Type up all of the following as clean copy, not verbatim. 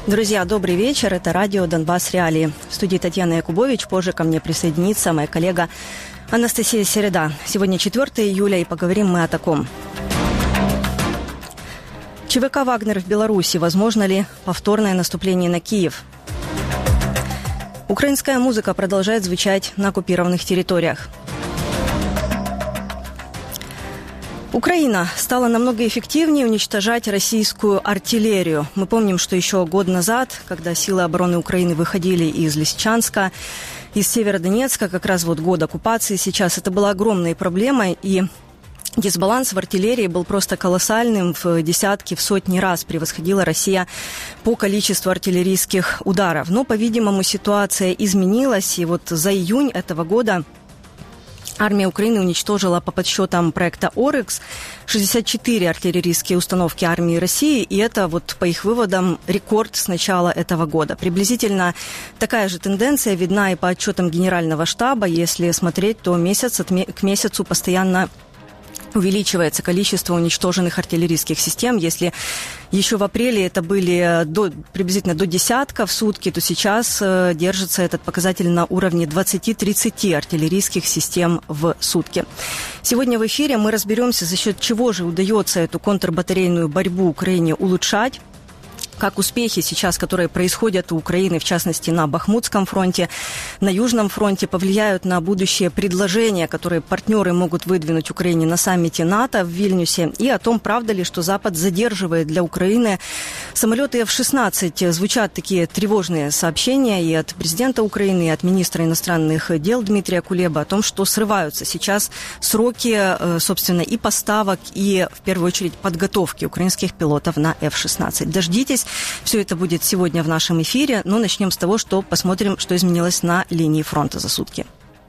Друзья, добрый вечер. Это радио «Донбасс Реалии». В студии Татьяна Якубович. Позже ко мне присоединится моя коллега Анастасия Середа. Сегодня 4 июля, и поговорим мы о таком. ЧВК «Вагнер» в Беларуси. Возможно ли повторное наступление на Киев? Украинская музыка продолжает звучать на оккупированных территориях. Украина стала намного эффективнее уничтожать российскую артиллерию. Мы помним, что еще год назад, когда силы обороны Украины выходили из Лисичанска, из Северодонецка, как раз вот год оккупации сейчас, это была огромной проблемой, и дисбаланс в артиллерии был просто колоссальным, в десятки, в сотни раз превосходила Россия по количеству артиллерийских ударов. Но, по-видимому, ситуация изменилась, и вот за июнь этого года армия Украины уничтожила по подсчетам проекта «Орикс» 64 артиллерийские установки армии России, и это, вот по их выводам, рекорд с начала этого года. Приблизительно такая же тенденция видна и по отчетам Генерального штаба. Если смотреть, то месяц к месяцу постоянно увеличивается количество уничтоженных артиллерийских систем. Если еще в апреле это были приблизительно до десятка в сутки, то сейчас держится этот показатель на уровне 20-30 артиллерийских систем в сутки. Сегодня в эфире мы разберемся, за счет чего же удается эту контрбатарейную борьбу Украине улучшать, как успехи сейчас, которые происходят у Украины, в частности, на Бахмутском фронте, на Южном фронте, повлияют на будущие предложения, которые партнеры могут выдвинуть Украине на саммите НАТО в Вильнюсе, и о том, правда ли, что Запад задерживает для Украины самолеты F-16. Звучат такие тревожные сообщения и от президента Украины, и от министра иностранных дел Дмитрия Кулеба о том, что срываются сейчас сроки, собственно, и поставок, и, в первую очередь, подготовки украинских пилотов на F-16. Дождитесь. Все это будет сегодня в нашем эфире, но начнем с того, что посмотрим, что изменилось на линии фронта за сутки.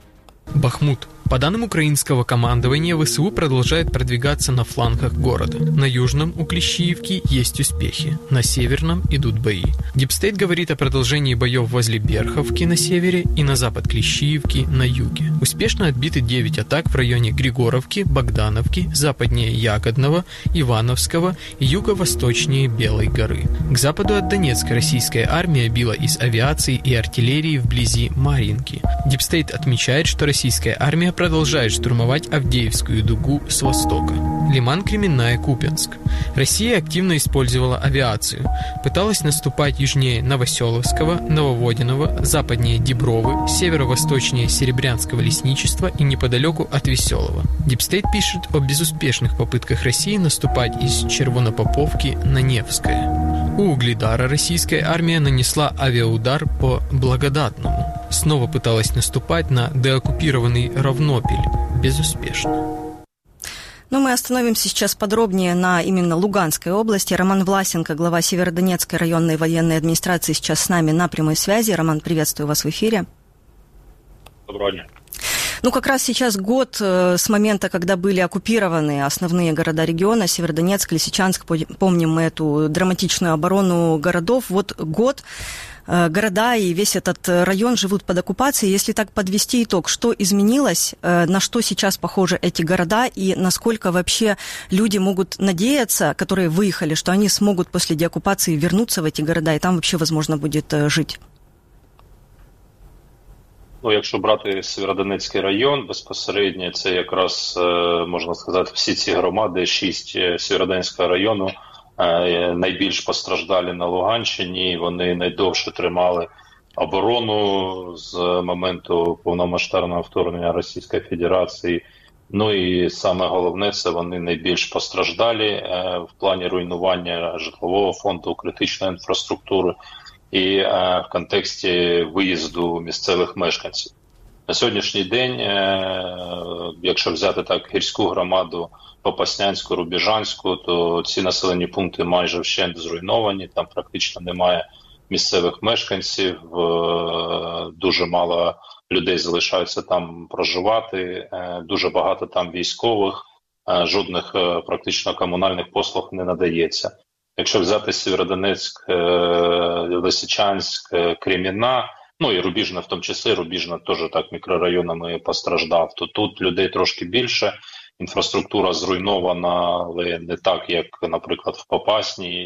Бахмут. По данным украинского командования, ВСУ продолжает продвигаться на флангах города. На южном у Клещиевки есть успехи, на северном идут бои. Дипстейт говорит о продолжении боев возле Берховки на севере и на запад Клещиевки на юге. Успешно отбиты 9 атак в районе Григоровки, Богдановки, западнее Ягодного, Ивановского и юго-восточнее Белой горы. К западу от Донецка российская армия била из авиации и артиллерии вблизи Марьинки. Дипстейт отмечает, что российская армия продолжает штурмовать Авдеевскую дугу с востока. Лиман, Кременная, Купянск. Россия активно использовала авиацию. Пыталась наступать южнее Новоселовского, Нововодиного, западнее Дибровы, северо-восточнее Серебрянского лесничества и неподалеку от Веселого. Дипстейт пишет о безуспешных попытках России наступать из Червонопоповки на Невское. У Угледара российская армия нанесла авиаудар по Благодатному. Снова пыталась наступать на деоккупированный Равнопель. Безуспешно. Но мы остановимся сейчас подробнее на именно Луганской области. Роман Власенко, глава Северодонецкой районной военной администрации, сейчас с нами на прямой связи. Роман, приветствую вас в эфире. Доброго дня. Ну, как раз сейчас год с момента, когда были оккупированы основные города региона, Северодонецк, Лисичанск, помним мы эту драматичную оборону городов. Вот год города и весь этот район живут под оккупацией. Если так подвести итог, что изменилось, на что сейчас похожи эти города и насколько вообще люди могут надеяться, которые выехали, что они смогут после деоккупации вернуться в эти города и там вообще возможно будет жить? Ну, якщо брати Сєвєродонецький район, безпосередньо це якраз, можна сказати, всі ці громади, 6 Сєвєродонецького району, найбільш постраждалі на Луганщині, вони найдовше тримали оборону з моменту повномасштабного вторгнення Російської Федерації. Ну і саме головне, це вони найбільш постраждалі в плані руйнування житлового фонду, критичної інфраструктури і в контексті виїзду місцевих мешканців. На сьогоднішній день, якщо взяти так гірську громаду Попаснянську, Рубіжанську, то ці населені пункти майже вщент зруйновані, там практично немає місцевих мешканців, дуже мало людей залишаються там проживати, дуже багато там військових, жодних практично комунальних послуг не надається. Якщо взяти Сєвєродонецьк, Лисичанськ, Кремінна, ну і Рубіжна в тому числі, Рубіжна теж так мікрорайонами постраждав, то тут людей трошки більше, інфраструктура зруйнована, але не так, як, наприклад, в Попасній,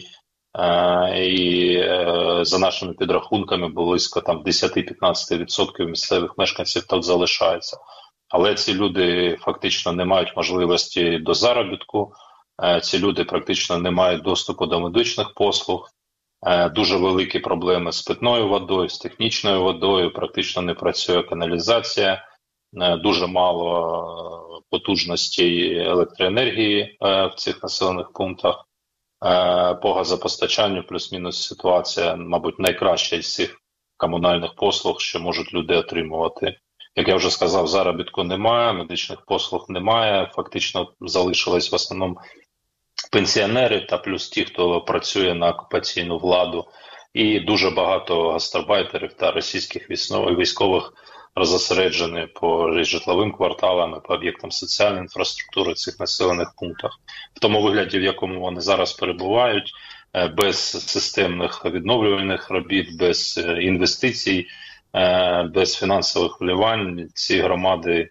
І за нашими підрахунками близько там 10-15% місцевих мешканців тут залишається. Але ці люди фактично не мають можливості до заробітку, ці люди практично не мають доступу до медичних послуг, дуже великі проблеми з питною водою, з технічною водою, практично не працює каналізація, дуже мало потужностей електроенергії в цих населених пунктах. По газопостачанню плюс-мінус ситуація, мабуть, найкраща із цих комунальних послуг, що можуть люди отримувати. Як я вже сказав, заробітку немає, медичних послуг немає, фактично залишились в основному пенсіонери та плюс ті, хто працює на окупаційну владу, і дуже багато гастарбайтерів та російських військових розосереджені по житловим кварталам, по об'єктам соціальної інфраструктури цих населених пунктах. В тому вигляді, в якому вони зараз перебувають, без системних відновлювальних робіт, без інвестицій, без фінансових вливань ці громади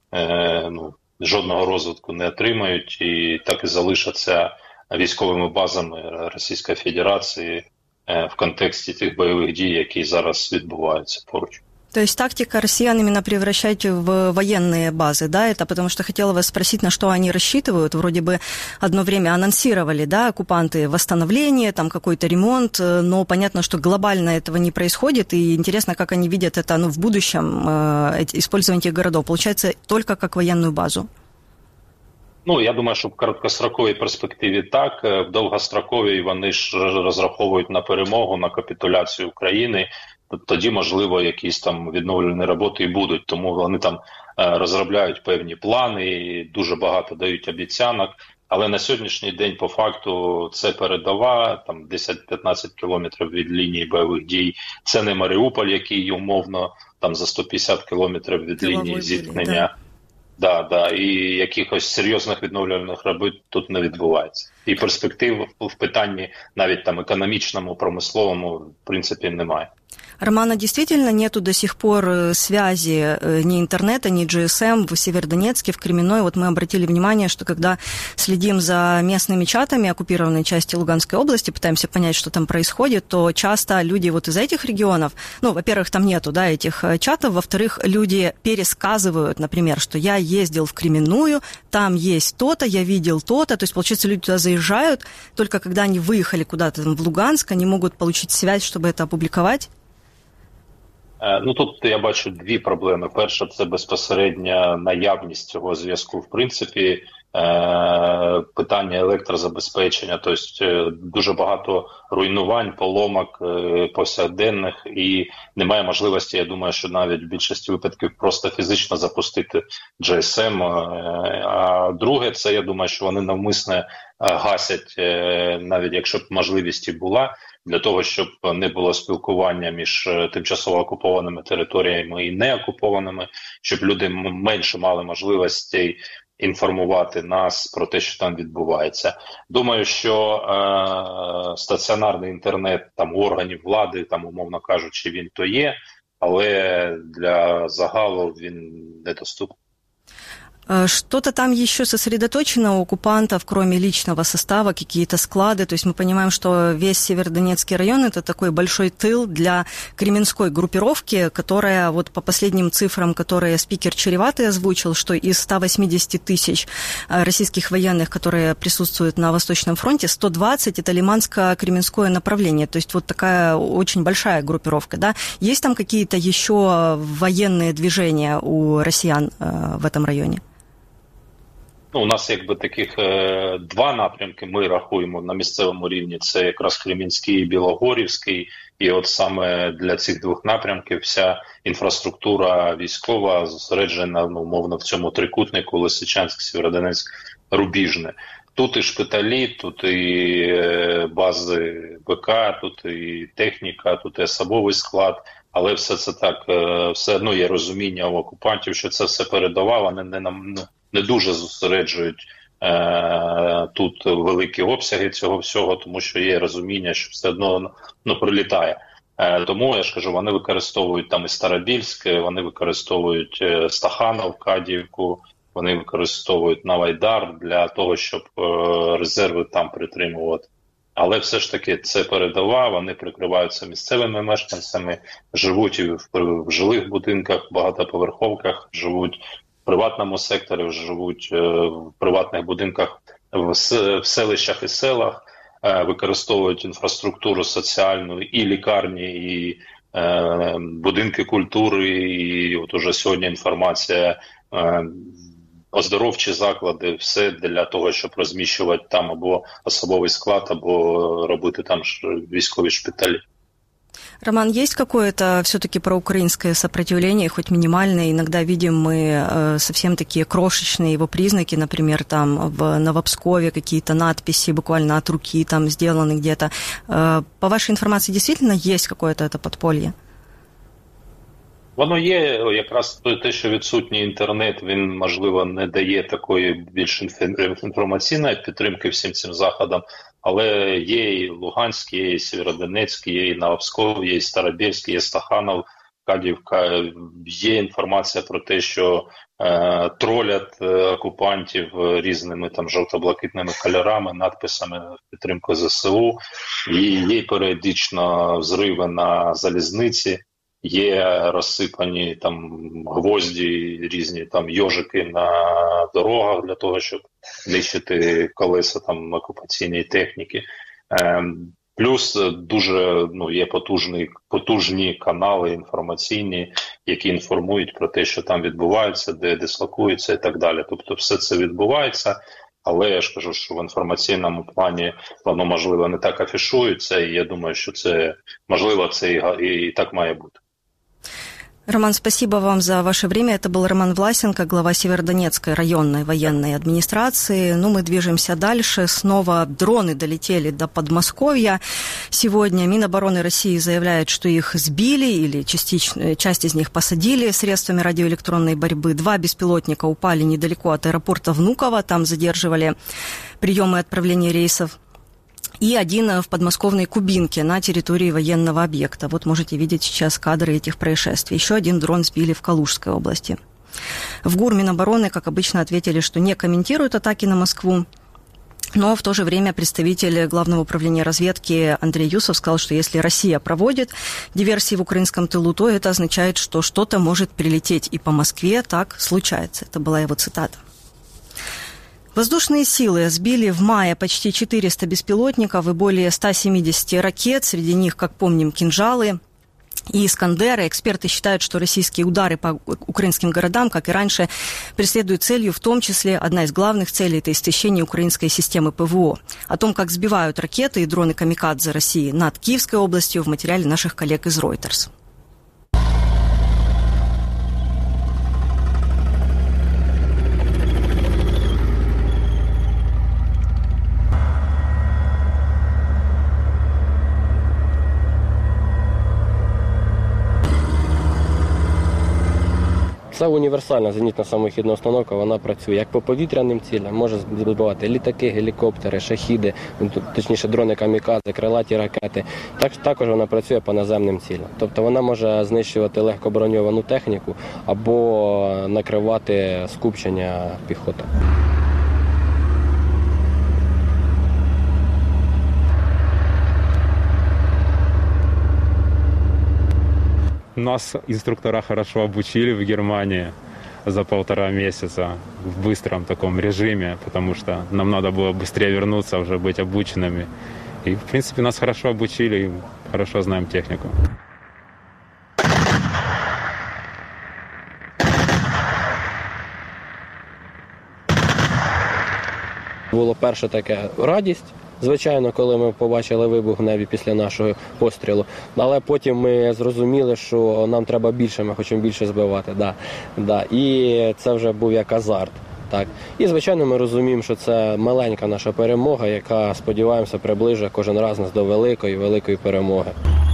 жодного розвитку не отримають і так і залишаться військовими базами Російської Федерації в контексті тих бойових дій, які зараз відбуваються поруч. То есть тактика россиян именно превращать в военные базы, да, это потому что хотела вас спросить, на что они рассчитывают, вроде бы одно время анонсировали, да, оккупанты восстановление, там какой-то ремонт, но понятно, что глобально этого не происходит, и интересно, как они видят это, в будущем, использование этих городов, получается, только как военную базу? Я думаю, що в короткостроковій перспективі так, в довгостроковій вони ж розраховують на перемогу, на капітуляцію України. Тоді, можливо, якісь там відновлювальні роботи і будуть, тому вони там розробляють певні плани і дуже багато дають обіцянок. Але на сьогоднішній день, по факту, це передова, там 10-15 кілометрів від лінії бойових дій. Це не Маріуполь, який умовно там за 150 кілометрів від лінії зіткнення. Да, і якихось серйозних відновлювальних робіт тут не відбувається. І перспектив в питанні навіть там економічному, промисловому, в принципі, немає. Романа, действительно нету до сих пор связи ни интернета, ни GSM в Северодонецке, в Кременной. Вот мы обратили внимание, что когда следим за местными чатами оккупированной части Луганской области, пытаемся понять, что там происходит, то часто люди вот из этих регионов, во-первых, там нету, да, этих чатов, во-вторых, люди пересказывают, например, что я ездил в Кременную, там есть то-то, я видел то-то, то есть, получается, люди туда заезжают, только когда они выехали куда-то там в Луганск, они могут получить связь, чтобы это опубликовать? Тут я бачу дві проблеми. Перша – це безпосередня наявність цього зв'язку. В принципі, питання електрозабезпечення, тобто дуже багато руйнувань, поломок повсякденних і немає можливості, я думаю, що навіть в більшості випадків просто фізично запустити GSM. А друге – це, я думаю, що вони навмисно гасять, навіть якщо б можливість і була, для того, щоб не було спілкування між тимчасово окупованими територіями і неокупованими, щоб люди менше мали можливостей інформувати нас про те, що там відбувається. Думаю, що стаціонарний інтернет там органів влади, там, умовно кажучи, він то є, але для загалу він недоступний. Что-то там еще сосредоточено у оккупантов, кроме личного состава, какие-то склады. То есть мы понимаем, что весь Северодонецкий район – это такой большой тыл для кременской группировки, которая, вот по последним цифрам, которые спикер Череватый озвучил, что из 180 тысяч российских военных, которые присутствуют на Восточном фронте, 120 – это Лиманско-Кременское направление. То есть вот такая очень большая группировка. Да? Есть там какие-то еще военные движения у россиян в этом районе? У нас якби таких два напрямки ми рахуємо на місцевому рівні. Це якраз Кремінський і Білогорівський. І от саме для цих двох напрямків вся інфраструктура військова зосереджена, умовно, в цьому трикутнику Лисичанськ, Сєвєродонецьк, Рубіжне. Тут і шпиталі, тут і бази БК, тут і техніка, тут і особовий склад. Але все це так, все одно є розуміння у окупантів, що це все передова, вони не дуже зосереджують тут великі обсяги цього всього, тому що є розуміння, що все одно прилітає. Тому, я ж кажу, вони використовують там і Старобільськ, вони використовують Стаханов, Кадіївку, вони використовують Навайдар для того, щоб резерви там притримувати. Але все ж таки це передова, вони прикриваються місцевими мешканцями, живуть в жилих будинках, багатоповерховках, живуть в приватному секторі, живуть в приватних будинках в селищах і селах, використовують інфраструктуру соціальну і лікарні, і будинки культури, і от уже сьогодні інформація, оздоровчі заклади, все для того, щоб розміщувати там або особовий склад, або робити там військові шпиталі. Роман, есть какое-то все-таки проукраинское сопротивление, хоть минимальное? Иногда видим мы совсем такие крошечные его признаки, например, там в Новопскове какие-то надписи буквально от руки там сделаны где-то. По вашей информации, действительно есть какое-то это подполье? Воно є, якраз те, що відсутній інтернет, він, можливо, не дає такої більш інформаційної підтримки всім цим заходам, але є і Луганськ, є і Сєвєродонецьк, є і Новопсков, є і Старобєльськ, є Стаханов, Кадівка. Є інформація про те, що тролять окупантів різними там жовто-блакитними кольорами, надписами в підтримку ЗСУ, і є періодично взриви на залізниці. Є розсипані там гвозді, різні там йожики на дорогах для того, щоб нищити колеса там окупаційної техніки. Плюс дуже є потужні канали інформаційні, які інформують про те, що там відбувається, де дислокується і так далі. Тобто все це відбувається, але я ж кажу, що в інформаційному плані воно, можливо, не так афішується, і я думаю, що це, можливо, це і так має бути. Роман, спасибо вам за ваше время. Это был Роман Власенко, глава Северодонецкой районной военной администрации. Мы движемся дальше. Снова дроны долетели до Подмосковья. Сегодня Минобороны России заявляет, что их сбили или часть из них посадили средствами радиоэлектронной борьбы. 2 беспилотника упали недалеко от аэропорта Внуково. Там задерживали приемы и отправления рейсов. И 1 в подмосковной Кубинке на территории военного объекта. Вот можете видеть сейчас кадры этих происшествий. Еще 1 дрон сбили в Калужской области. В ГУР Минобороны, как обычно, ответили, что не комментируют атаки на Москву. Но в то же время представитель Главного управления разведки Андрей Юсов сказал, что если Россия проводит диверсии в украинском тылу, то это означает, что что-то может прилететь и по Москве. Так случается. Это была его цитата. Воздушные силы сбили в мае почти 400 беспилотников и более 170 ракет. Среди них, как помним, кинжалы и «Искандеры». Эксперты считают, что российские удары по украинским городам, как и раньше, преследуют целью, в том числе, одна из главных целей – это истощение украинской системы ПВО. О том, как сбивают ракеты и дроны «Камикадзе» России над Киевской областью, в материале наших коллег из Reuters. Це універсальна зенітна самохідна установка, вона працює як по повітряним цілям, може збивати літаки, гелікоптери, шахіди, точніше дрони камікадзе, крилаті ракети. Також вона працює по наземним цілям. Тобто вона може знищувати легкоброньовану техніку або накривати скупчення піхоти. Нас инструктора хорошо обучили в Германии за 1,5 месяца в быстром таком режиме, потому что нам надо было быстрее вернуться, уже быть обученными. И, в принципе, нас хорошо обучили и хорошо знаем технику. Було перше таке радість, звичайно, коли ми побачили вибух в небі після нашого пострілу. Але потім ми зрозуміли, що нам треба більше, ми хочемо більше збивати. І це вже був як азарт. Так. І, звичайно, ми розуміємо, що це маленька наша перемога, яка, сподіваємося, приближує кожен раз нас до великої перемоги.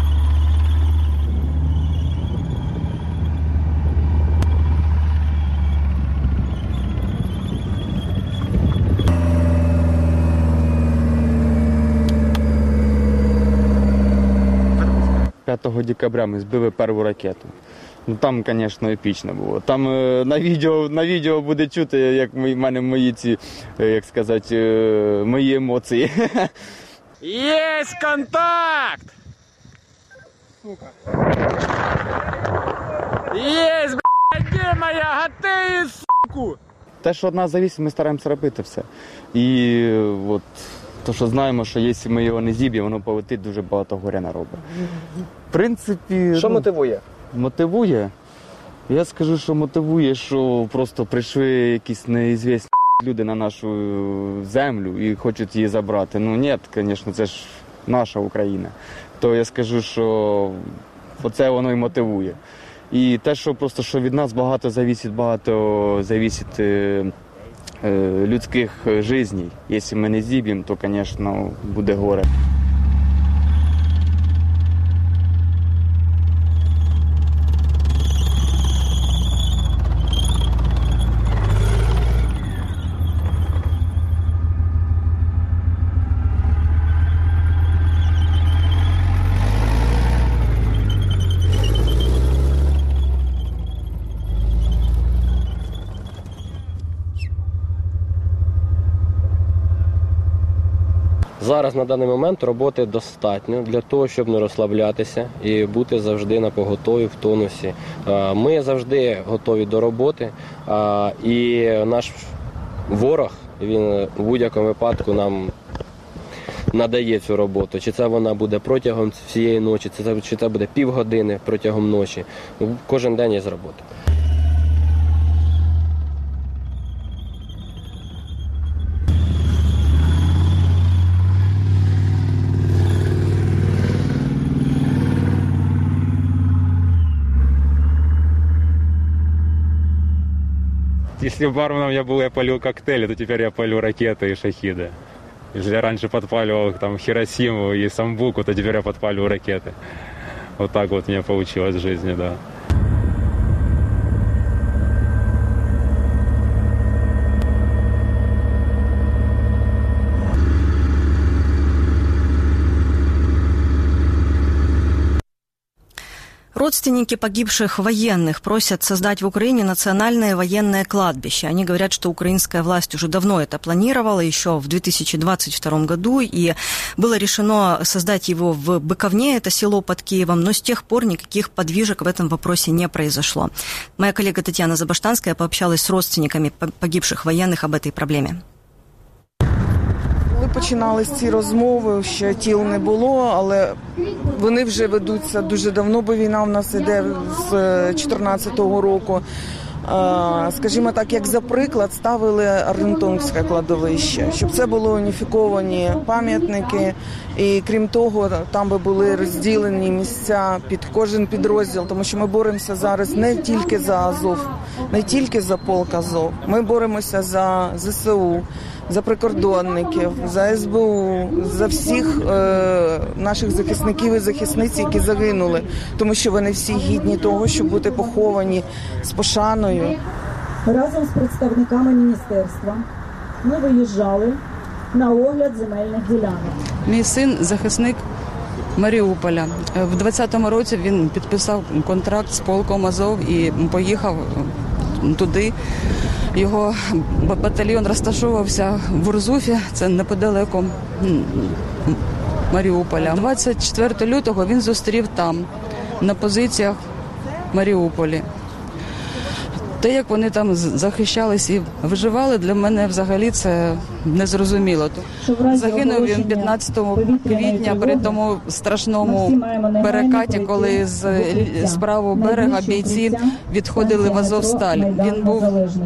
Декабря ми збили першу ракету. Там, звісно, епічно було. Там на відео буде чути, як в мене мої мої емоції. Есть контакт! Сука. Есть, блядь, где моя гати, суку! Те, що від нас залежить, ми стараємося робити все. І от, то, що знаємо, що якщо ми його не зіб'ємо, воно полетить, дуже багато горя наробить. В принципі... Що мотивує? Мотивує? Я скажу, що мотивує, що просто прийшли якісь неізвісні люди на нашу землю і хочуть її забрати. Ну ні, звісно, це ж наша Україна. То я скажу, що оце воно і мотивує. І те, що просто що від нас багато зависить людських життів. Якщо ми не зіб'ємо, то, звісно, буде горе. Зараз на даний момент роботи достатньо для того, щоб не розслаблятися і бути завжди на поготові, в тонусі. Ми завжди готові до роботи, і наш ворог, він в будь-якому випадку нам надає цю роботу. Чи це вона буде протягом всієї ночі, чи це буде півгодини протягом ночі. Кожен день є робота. Если барменом я был, я палил коктейли, то теперь я палю ракеты и шахиды. Если я раньше подпаливал там Хиросиму и Самбуку, то теперь я подпаливаю ракеты. Вот так вот у меня получилось в жизни, да. Родственники погибших военных просят создать в Украине национальное военное кладбище. Они говорят, что украинская власть уже давно это планировала, еще в 2022 году, и было решено создать его в Быковне, это село под Киевом, но с тех пор никаких подвижек в этом вопросе не произошло. Моя коллега Татьяна Забаштанская пообщалась с родственниками погибших военных об этой проблеме. Коли починались ці розмови, ще тіл не було, але вони вже ведуться дуже давно, бо війна в нас іде з 2014 року. Скажімо так, як за приклад ставили Артемівське кладовище, щоб це були уніфіковані пам'ятники. І крім того, там би були розділені місця під кожен підрозділ, тому що ми боремося зараз не тільки за Азов, не тільки за полк Азов. Ми боремося за ЗСУ, за прикордонників, за СБУ, за всіх наших захисників і захисниць, які загинули, тому що вони всі гідні того, щоб бути поховані з пошаною. Разом з представниками міністерства ми виїжджали на огляд земельних ділянок. Мій син – захисник Маріуполя. В 2020 році він підписав контракт з полком Азов і поїхав туди. Його батальйон розташовувався в Урзуфі, це неподалеку Маріуполя. 24 лютого він зустрів там, на позиціях в Маріуполі. Те, як вони там захищались і виживали, для мене взагалі це незрозуміло. Загинув він 15 квітня при тому страшному перекаті, коли з правого берега бійці відходили в Азовсталь. Він був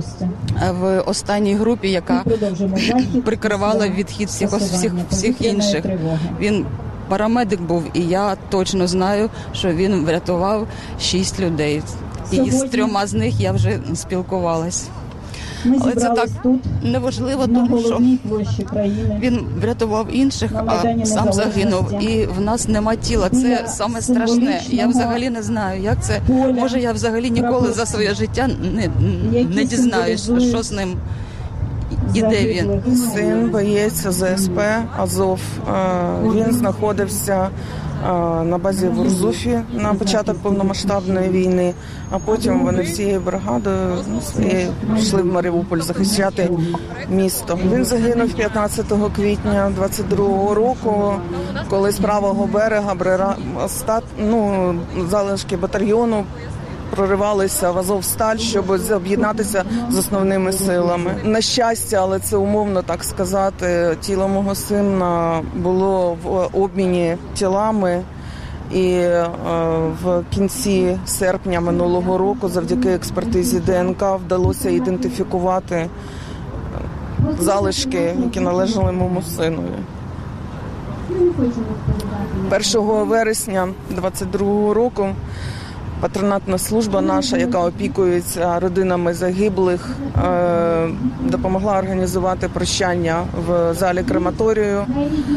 в останній групі, яка прикривала відхід всіх інших. Він парамедик був, і я точно знаю, що він врятував 6 людей. І з 3 з них я вже спілкувалась. Але це так неважливо, тому що він врятував інших, а сам загинув. І в нас нема тіла. Це саме страшне. Я взагалі не знаю, як це. Може, я взагалі ніколи за своє життя не дізнаюсь, що з ним і де він. Син боєць ЗСП Азов. Він знаходився на базі в Урзуфі на початок повномасштабної війни, а потім вони всією бригадою йшли в Маріуполь захищати місто. Він загинув 15 квітня 22-го року, коли з правого берега залишки батальйону проривалися в Азовсталь, щоб об'єднатися з основними силами. На щастя, але це умовно так сказати, тіло мого сина було в обміні тілами. І в кінці серпня минулого року завдяки експертизі ДНК вдалося ідентифікувати залишки, які належали моєму синові. 1 вересня 22-го року патронатна служба наша, яка опікується родинами загиблих, допомогла організувати прощання в залі крематорію.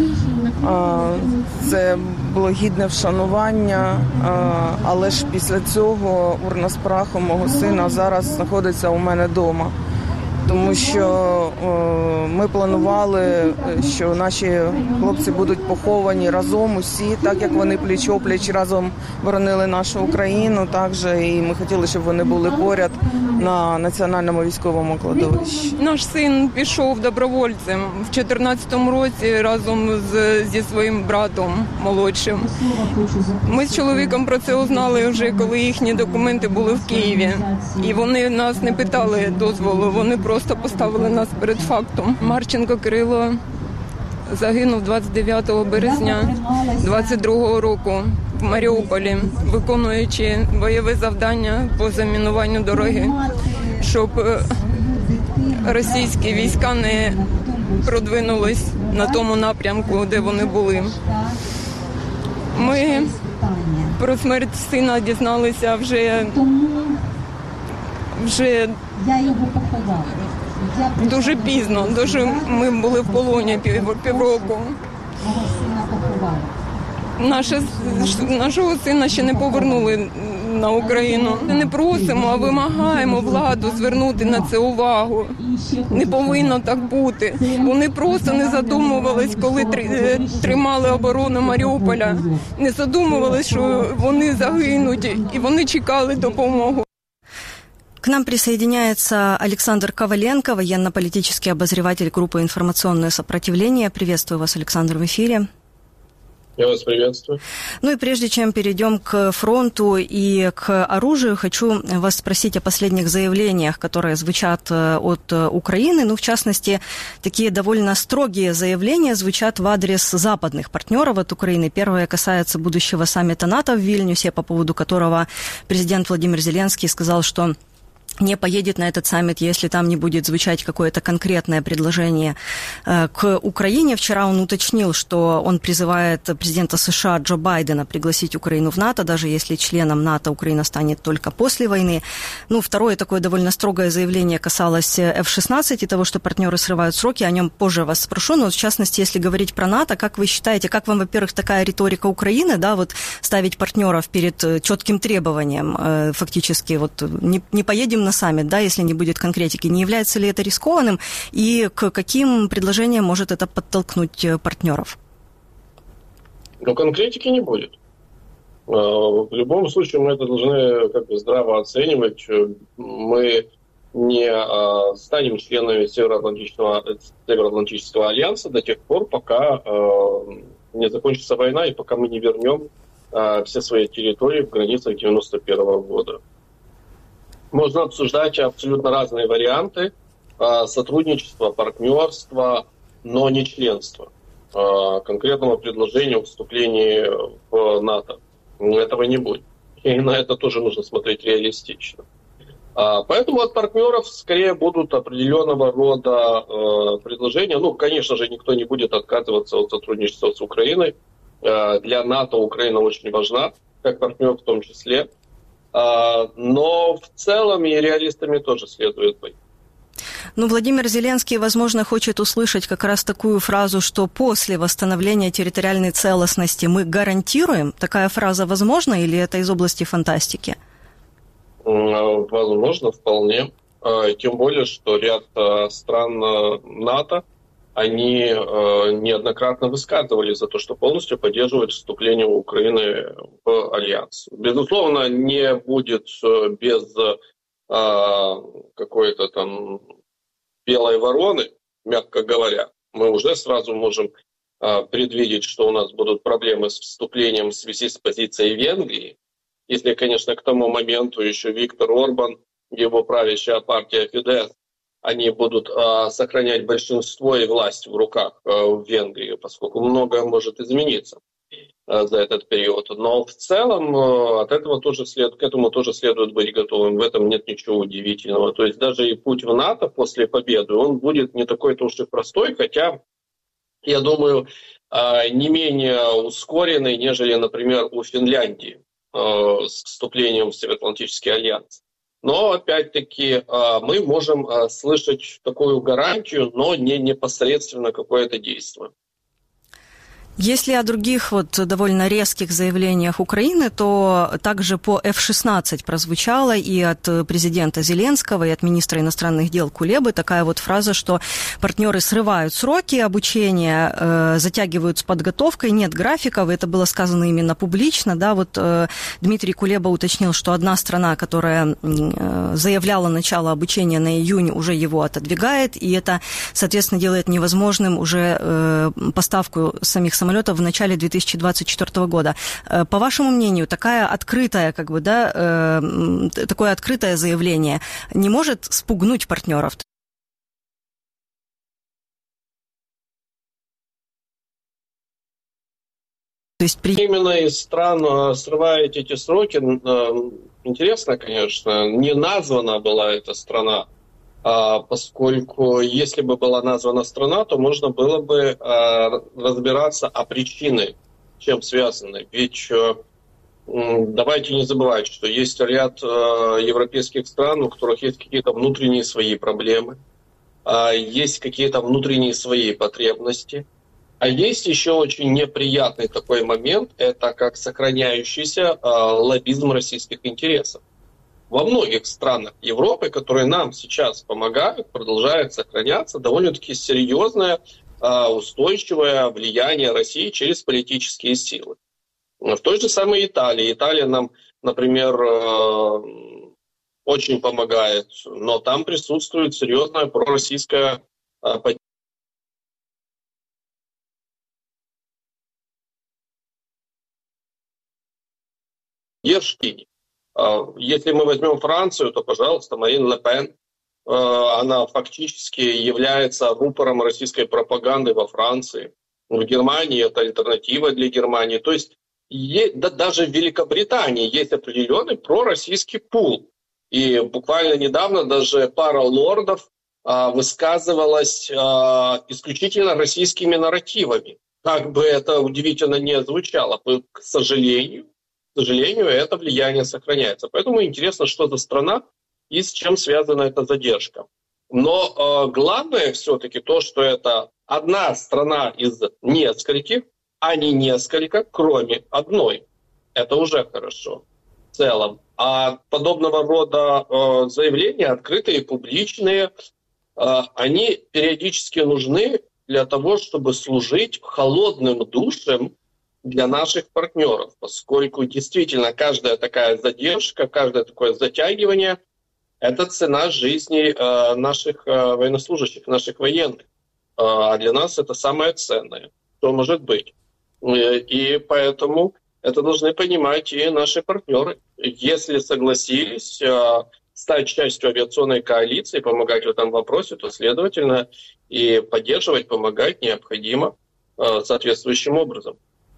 Це було гідне вшанування, але ж після цього урна з прахом мого сина зараз знаходиться у мене вдома. Тому що ми планували, що наші хлопці будуть поховані разом усі, так як вони пліч-опліч разом боронили нашу Україну, також і ми хотіли, щоб вони були поряд на національному військовому кладовищі. Наш син пішов добровольцем в 2014 році разом зі своїм братом молодшим. Ми з чоловіком про це узнали вже, коли їхні документи були в Києві. І вони нас не питали дозволу, вони просто поставили нас перед фактом. Марченко Кирило загинув 29 березня 22-го року в Маріуполі, виконуючи бойове завдання по замінуванню дороги, щоб російські війська не продвинулись на тому напрямку, де вони були. Ми про смерть сина дізналися вже дуже пізно, ми були в полоні півроку. Нашого сина ще не повернули на Україну. Не просимо, а вимагаємо владу звернути на це увагу. Не повинно так бути. Вони просто не задумувались, коли тримали оборону Маріуполя. Не задумувались, що вони загинуть, і вони чекали допомогу. К нам присоединяется Александр Коваленко, военно-политический обозреватель группы «Информационное сопротивление». Приветствую вас, Александр, в эфире. Я вас приветствую. Ну и прежде чем перейдем к фронту и к оружию, хочу вас спросить о последних заявлениях, которые звучат от Украины. Ну, в частности, такие довольно строгие заявления звучат в адрес западных партнеров от Украины. Первое касается будущего саммита НАТО в Вильнюсе, по поводу которого президент Владимир Зеленский сказал, что не поедет на этот саммит, если там не будет звучать какое-то конкретное предложение к Украине. Вчера он уточнил, что он призывает президента США Джо Байдена пригласить Украину в НАТО, даже если членом НАТО Украина станет только после войны. Ну, второе такое довольно строгое заявление касалось F-16 и того, что партнеры срывают сроки. О нем позже вас спрошу. Но, в частности, если говорить про НАТО, как вы считаете, как вам, во-первых, такая риторика Украины, да, вот ставить партнеров перед четким требованием, фактически, вот не поедем на саммит, да, если не будет конкретики, не является ли это рискованным и к каким предложениям может это подтолкнуть партнеров? Но конкретики не будет. В любом случае мы это должны здраво оценивать. Мы не станем членами Североатлантического альянса до тех пор, пока не закончится война и пока мы не вернем все свои территории в границах 91 года. Можно обсуждать абсолютно разные варианты сотрудничества, партнерства, но не членства. Конкретного предложения о вступлении в НАТО. Этого не будет. И на это тоже нужно смотреть реалистично. Поэтому от партнеров скорее будут определенного рода предложения. Ну, конечно же, никто не будет отказываться от сотрудничества с Украиной. Для НАТО Украина очень важна, как партнер в том числе. Но в целом и реалистами тоже следует быть. Ну, Владимир Зеленский, возможно, хочет услышать как раз такую фразу, что после восстановления территориальной целостности мы гарантируем. Такая фраза возможна или это из области фантастики? Возможно, вполне. Тем более, что ряд стран НАТО, они неоднократно высказывали за то, что полностью поддерживают вступление Украины в альянс. Безусловно, не будет без какой-то там белой вороны, мягко говоря. Мы уже сразу можем предвидеть, что у нас будут проблемы с вступлением в связи с позицией Венгрии. Если, конечно, к тому моменту еще Виктор Орбан, его правящая партия Фидesz, они будут сохранять большинство и власть в руках в Венгрии, поскольку многое может измениться за этот период. Но в целом к этому тоже следует быть готовым. В этом нет ничего удивительного. То есть даже и путь в НАТО после победы, он будет не такой-то уж и простой, хотя, я думаю, не менее ускоренный, нежели, например, у Финляндии с вступлением в Североатлантический альянс. Но, опять-таки, мы можем слышать такую гарантию, но не непосредственно какое-то действие. Если о других довольно резких заявлениях Украины, то также по F-16 прозвучало и от президента Зеленского, и от министра иностранных дел Кулебы такая фраза, что партнеры срывают сроки обучения, затягивают с подготовкой, нет графиков, это было сказано именно публично. Да, Дмитрий Кулеба уточнил, что одна страна, которая заявляла начало обучения на июнь, уже его отодвигает, и это, соответственно, делает невозможным уже поставку самих самолетов в начале 2024 года. По вашему мнению, такое открытое заявление не может спугнуть партнеров? То есть Именно из стран срываете эти сроки. Интересно, конечно, не названа была эта страна. Поскольку если бы была названа страна, то можно было бы разбираться о причине, чем связаны. Ведь давайте не забывать, что есть ряд европейских стран, у которых есть какие-то внутренние свои проблемы, есть какие-то внутренние свои потребности. А есть еще очень неприятный такой момент, это как сохраняющийся лоббизм российских интересов. Во многих странах Европы, которые нам сейчас помогают, продолжает сохраняться довольно-таки серьезное, устойчивое влияние России через политические силы. В той же самой Италии. Италия нам, например, очень помогает, но там присутствует серьезная пророссийская поддержка. Если мы возьмем Францию, то, пожалуйста, Марин Ле Пен, она фактически является рупором российской пропаганды во Франции. В Германии это альтернатива для Германии. То есть даже в Великобритании есть определенный пророссийский пул. И буквально недавно даже пара лордов высказывалась исключительно российскими нарративами. Как бы это удивительно не звучало, к сожалению, это влияние сохраняется. Поэтому интересно, что за страна и с чем связана эта задержка. Но главное все-таки то, что это одна страна из нескольких, а не несколько, кроме одной. Это уже хорошо в целом. А подобного рода заявления, открытые, публичные, они периодически нужны для того, чтобы служить холодным душем для наших партнеров, поскольку действительно каждая такая задержка, каждое такое затягивание – это цена жизни наших военнослужащих, наших военных. А для нас это самое ценное, что может быть. И поэтому это должны понимать и наши партнеры. Если согласились стать частью авиационной коалиции, помогать в этом вопросе, то, следовательно, и поддерживать, помогать необходимо соответствующим образом.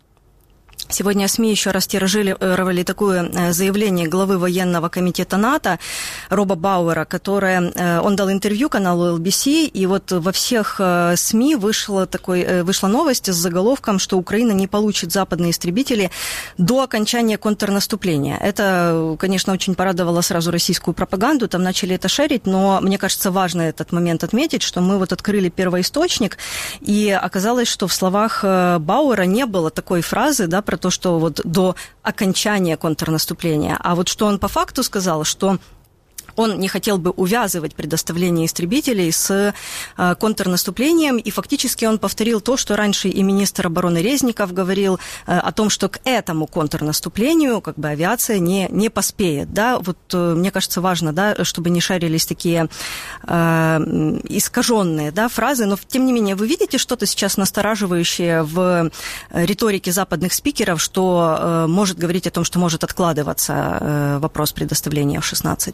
Сегодня СМИ еще раз тиражировали такое заявление главы военного комитета НАТО Роба Бауэра, он дал интервью каналу LBC, и во всех СМИ вышла новость с заголовком, что Украина не получит западные истребители до окончания контрнаступления. Это, конечно, очень порадовало сразу российскую пропаганду, там начали это шерить, но мне кажется, важно этот момент отметить, что мы открыли первоисточник, и оказалось, что в словах Бауэра не было такой фразы, да, про то, что до окончания контрнаступления. А что он по факту сказал, что он не хотел бы увязывать предоставление истребителей с контрнаступлением, и фактически он повторил то, что раньше и министр обороны Резников говорил о том, что к этому контрнаступлению как бы авиация не поспеет. Да? Вот мне кажется, важно, да, чтобы не шарились такие искаженные, да, фразы, но тем не менее вы видите что-то сейчас настораживающее в риторике западных спикеров, что может говорить о том, что может откладываться вопрос предоставления F-16?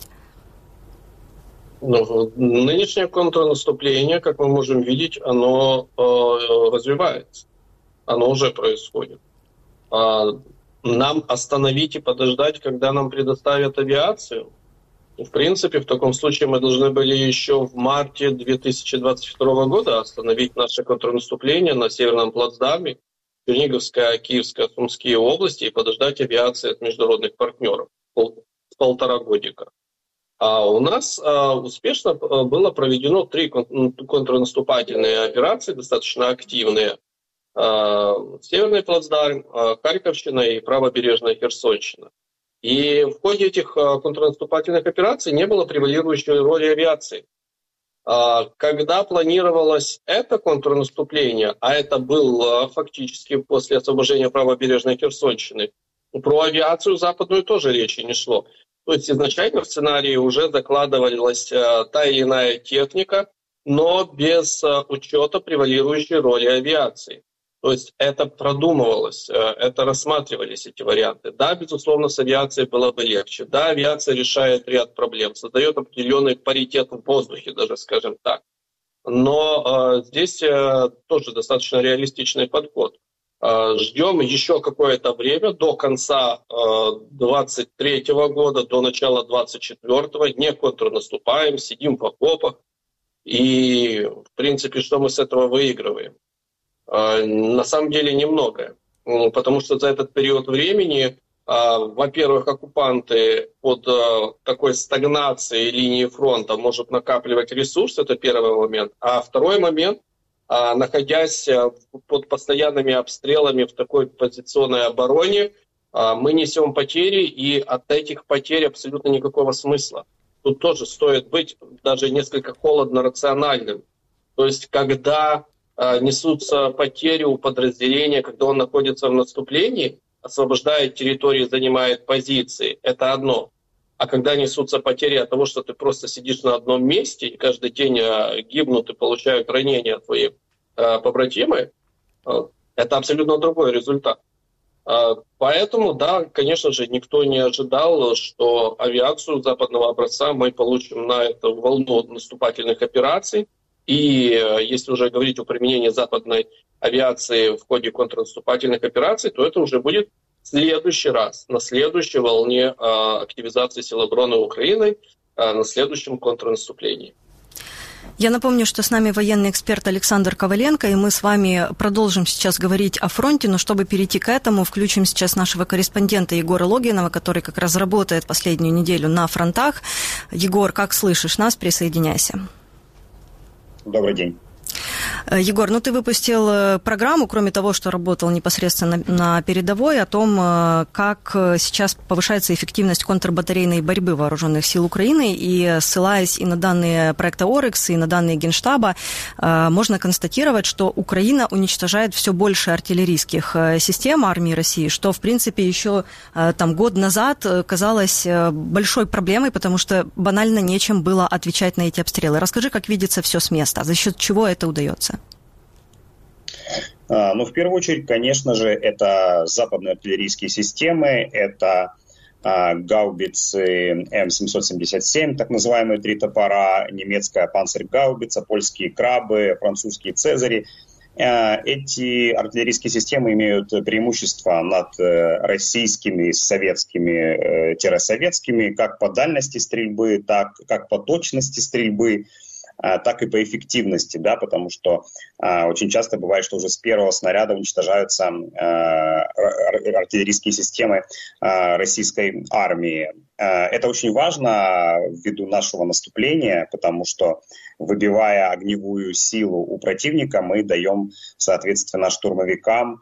Нынешнее контрнаступление, как мы можем видеть, оно развивается. Оно уже происходит. Нам остановить и подождать, когда нам предоставят авиацию? В принципе, в таком случае мы должны были еще в марте 2022 года остановить наше контрнаступление на Северном плацдарме, Черниговская, Киевская, Сумские области и подождать авиации от международных партнеров полтора годика. А у нас успешно было проведено 3 контрнаступательные операции, достаточно активные. Северный плацдарм, Харьковщина и правобережная Херсонщина. И в ходе этих контрнаступательных операций не было превалирующей роли авиации. Когда планировалось это контрнаступление, а это было фактически после освобождения правобережной Херсонщины, про авиацию западную тоже речи не шло. То есть изначально в сценарии уже закладывалась та или иная техника, но без учета превалирующей роли авиации. То есть это продумывалось, это рассматривались эти варианты. Да, безусловно, с авиацией было бы легче. Да, авиация решает ряд проблем, создает определенный паритет в воздухе, даже скажем так. Но здесь тоже достаточно реалистичный подход. Ждем еще какое-то время до конца 2023 года, до начала 2024, не контрнаступаем, сидим в окопах. И, в принципе, что мы с этого выигрываем? На самом деле немного. Потому что за этот период времени, во-первых, оккупанты под такой стагнацией линии фронта могут накапливать ресурсы, это первый момент. А второй момент, находясь под постоянными обстрелами в такой позиционной обороне, мы несем потери, и от этих потерь абсолютно никакого смысла. Тут тоже стоит быть даже несколько холодно-рациональным. То есть, когда несутся потери у подразделения, когда он находится в наступлении, освобождает территории, занимает позиции, это одно. А когда несутся потери от того, что ты просто сидишь на одном месте, и каждый день гибнут и получают ранения твои побратимы, это абсолютно другой результат. Поэтому, да, конечно же, никто не ожидал, что авиацию западного образца мы получим на эту волну наступательных операций. И если уже говорить о применении западной авиации в ходе контрнаступательных операций, то это уже будет в следующий раз, на следующей волне активизации сил обороны Украины, на следующем контрнаступлении. Я напомню, что с нами военный эксперт Александр Коваленко, и мы с вами продолжим сейчас говорить о фронте, но чтобы перейти к этому, включим сейчас нашего корреспондента Егора Логинова, который как раз работает последнюю неделю на фронтах. Егор, как слышишь нас? Присоединяйся. Добрый день. Егор, ты выпустил программу, кроме того, что работал непосредственно на передовой, о том, как сейчас повышается эффективность контрбатарейной борьбы вооруженных сил Украины, и ссылаясь и на данные проекта «Орекс», и на данные Генштаба, можно констатировать, что Украина уничтожает все больше артиллерийских систем армии России, что, в принципе, еще год назад казалось большой проблемой, потому что банально нечем было отвечать на эти обстрелы. Расскажи, как видится все с места, за счет чего это удается? В первую очередь, конечно же, это западные артиллерийские системы, это гаубицы М777, так называемые 3 топора, немецкая панциргаубица, польские крабы, французские цезари. Эти артиллерийские системы имеют преимущество над российскими, советскими, как по дальности стрельбы, так как по точности стрельбы, так и по эффективности, да, потому что очень часто бывает, что уже с первого снаряда уничтожаются артиллерийские системы российской армии. Это очень важно ввиду нашего наступления, потому что, выбивая огневую силу у противника, мы даем, соответственно, штурмовикам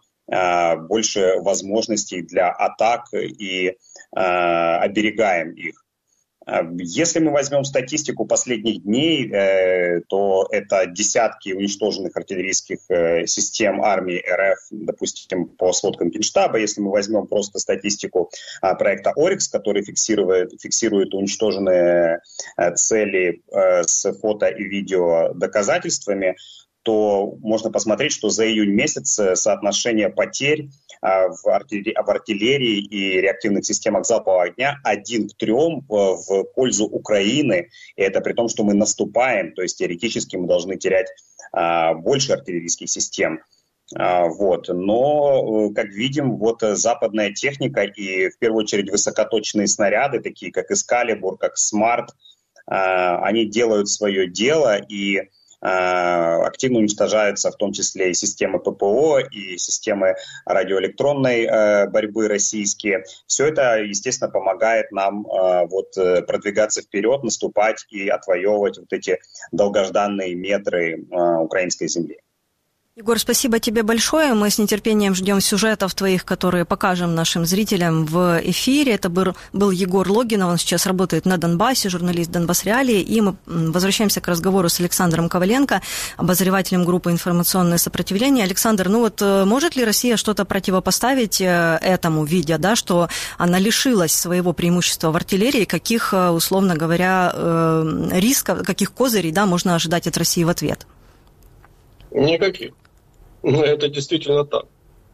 больше возможностей для атак и оберегаем их. Если мы возьмем статистику последних дней, то это десятки уничтоженных артиллерийских систем армии РФ, допустим, по сводкам Генштаба. Если мы возьмем просто статистику проекта «Орикс», который фиксирует уничтоженные цели с фото и видео доказательствами, то можно посмотреть, что за июнь месяц соотношение потерь в артиллерии и реактивных системах залпового огня 1 к 3 в пользу Украины. И это при том, что мы наступаем, то есть теоретически мы должны терять больше артиллерийских систем. Вот. Но, как видим, вот западная техника и в первую очередь высокоточные снаряды, такие как Эскалибур, как Смарт, они делают свое дело и активно уничтожаются в том числе и системы ППО, и системы радиоэлектронной борьбы российские. Все это, естественно, помогает нам продвигаться вперед, наступать и отвоевывать вот эти долгожданные метры украинской земли. Егор, спасибо тебе большое. Мы с нетерпением ждем сюжетов твоих, которые покажем нашим зрителям в эфире. Это был Егор Логинов, он сейчас работает на Донбассе, журналист «Донбасс Реалии». И мы возвращаемся к разговору с Александром Коваленко, обозревателем группы «Информационное сопротивление». Александр, может ли Россия что-то противопоставить этому, видя, да, что она лишилась своего преимущества в артиллерии, каких, условно говоря, рисков, каких козырей, да, можно ожидать от России в ответ? Никаких. Это действительно так.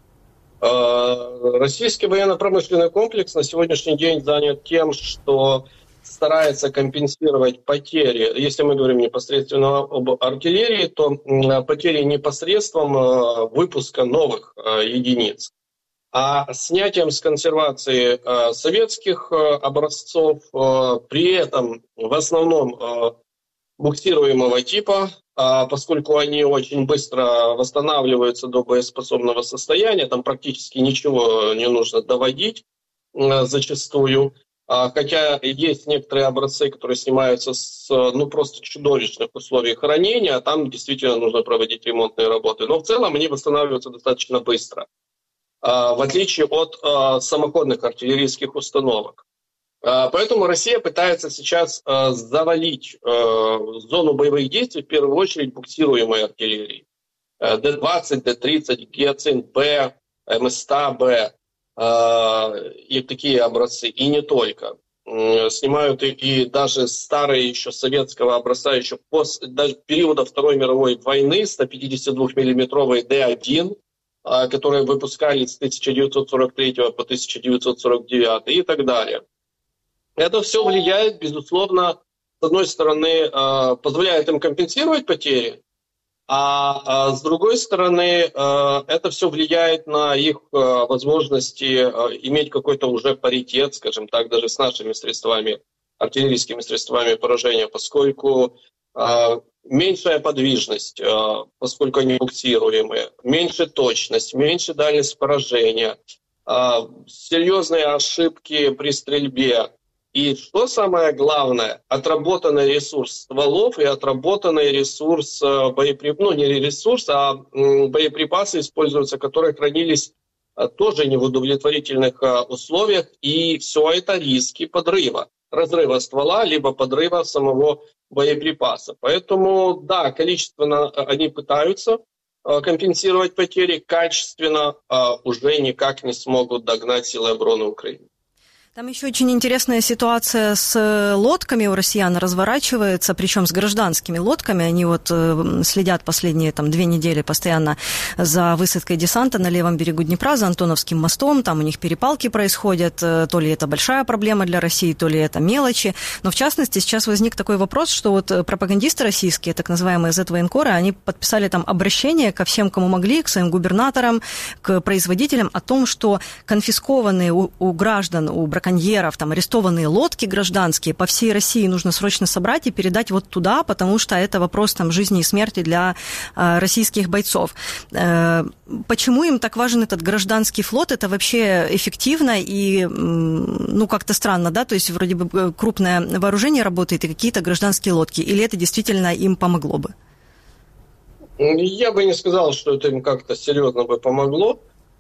Российский военно-промышленный комплекс на сегодняшний день занят тем, что старается компенсировать потери. Если мы говорим непосредственно об артиллерии, то потери не посредством выпуска новых единиц, а снятием с консервации советских образцов, при этом в основном буксируемого типа, поскольку они очень быстро восстанавливаются до боеспособного состояния, там практически ничего не нужно доводить зачастую, хотя есть некоторые образцы, которые снимаются с просто чудовищных условий хранения, а там действительно нужно проводить ремонтные работы. Но в целом они восстанавливаются достаточно быстро, в отличие от самоходных артиллерийских установок. Поэтому Россия пытается сейчас завалить зону боевых действий в первую очередь буксируемой артиллерией. Д-20, Д-30, Гиацинт-Б, МСТ-Б и такие образцы, и не только. Снимают и даже старые еще советского образца, еще даже периода Второй мировой войны, 152-миллиметровые Д-1, которые выпускались с 1943 по 1949 и так далее. Это все влияет, безусловно, с одной стороны, позволяет им компенсировать потери, а с другой стороны, это все влияет на их возможности иметь какой-то уже паритет, скажем так, даже с нашими средствами, артиллерийскими средствами поражения, поскольку меньшая подвижность, поскольку они буксируемые, меньше точность, меньше дальность поражения, серьезные ошибки при стрельбе. И что самое главное, отработанный ресурс стволов и отработанный ресурс боеприпасы используются, которые хранились тоже не в удовлетворительных условиях. И все это риски подрыва, разрыва ствола, либо подрыва самого боеприпаса. Поэтому, да, количественно они пытаются компенсировать потери, качественно уже никак не смогут догнать силы обороны Украины. Там еще очень интересная ситуация с лодками у россиян разворачивается, причем с гражданскими лодками. Они следят последние 2 недели постоянно за высадкой десанта на левом берегу Днепра, за Антоновским мостом. Там у них перепалки происходят. То ли это большая проблема для России, то ли это мелочи. Но в частности сейчас возник такой вопрос, что пропагандисты российские, так называемые Z-военкоры, они подписали там обращение ко всем, кому могли, к своим губернаторам, к производителям о том, что конфискованные у граждан, у браконьеров, арестованные лодки гражданские по всей России нужно срочно собрать и передать туда, потому что это вопрос жизни и смерти для российских бойцов. Почему им так важен этот гражданский флот? Это вообще эффективно и, как-то странно, да? То есть вроде бы крупное вооружение работает и какие-то гражданские лодки. Или это действительно им помогло бы? Я бы не сказал, что это им как-то серьезно бы помогло.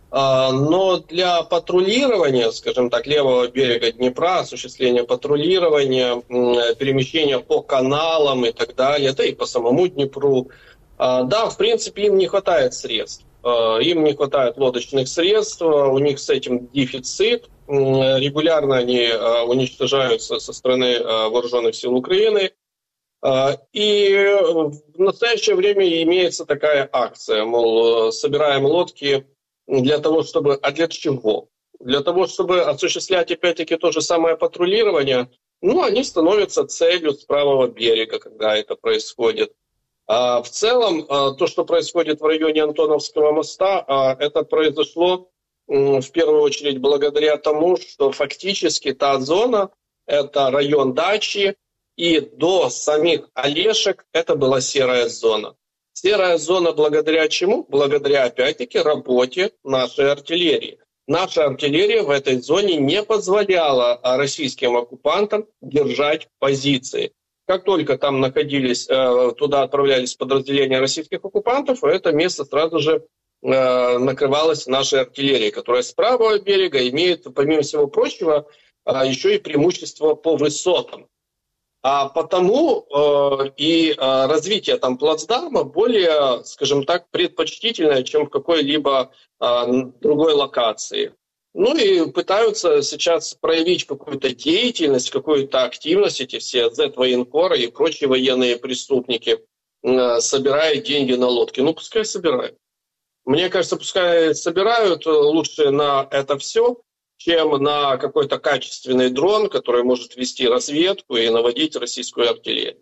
Но для патрулирования, скажем так, левого берега Днепра, осуществления патрулирования, перемещения по каналам и так далее, да и по самому Днепру, да, в принципе, им не хватает средств. Им не хватает лодочных средств, у них с этим дефицит. Регулярно они уничтожаются со стороны вооруженных сил Украины. И в настоящее время имеется такая акция, мол, собираем лодки для того, чтобы... А для чего? Для того, чтобы осуществлять, опять-таки, то же самое патрулирование, ну, они становятся целью с правого берега, когда это происходит. В целом, то, что происходит в районе Антоновского моста, это произошло в первую очередь благодаря тому, что фактически та зона, это район Дачи, и до самих Олешек это была серая зона. Серая зона благодаря чему? Благодаря, опять-таки, работе нашей артиллерии. Наша артиллерия в этой зоне не позволяла российским оккупантам держать позиции. Как только там находились, туда отправлялись подразделения российских оккупантов, это место сразу же накрывалось нашей артиллерией, которая с правого берега имеет, помимо всего прочего, еще и преимущество по высотам. А потому и развитие там плацдарма более, скажем так, предпочтительное, чем в какой-либо другой локации. Ну и пытаются сейчас проявить какую-то деятельность, какую-то активность, эти все Z-военкоры и прочие военные преступники, собирая деньги на лодки. Ну, пускай собирают. Мне кажется, пускай собирают лучше на это все, чем на какой-то качественный дрон, который может вести разведку и наводить российскую артиллерию.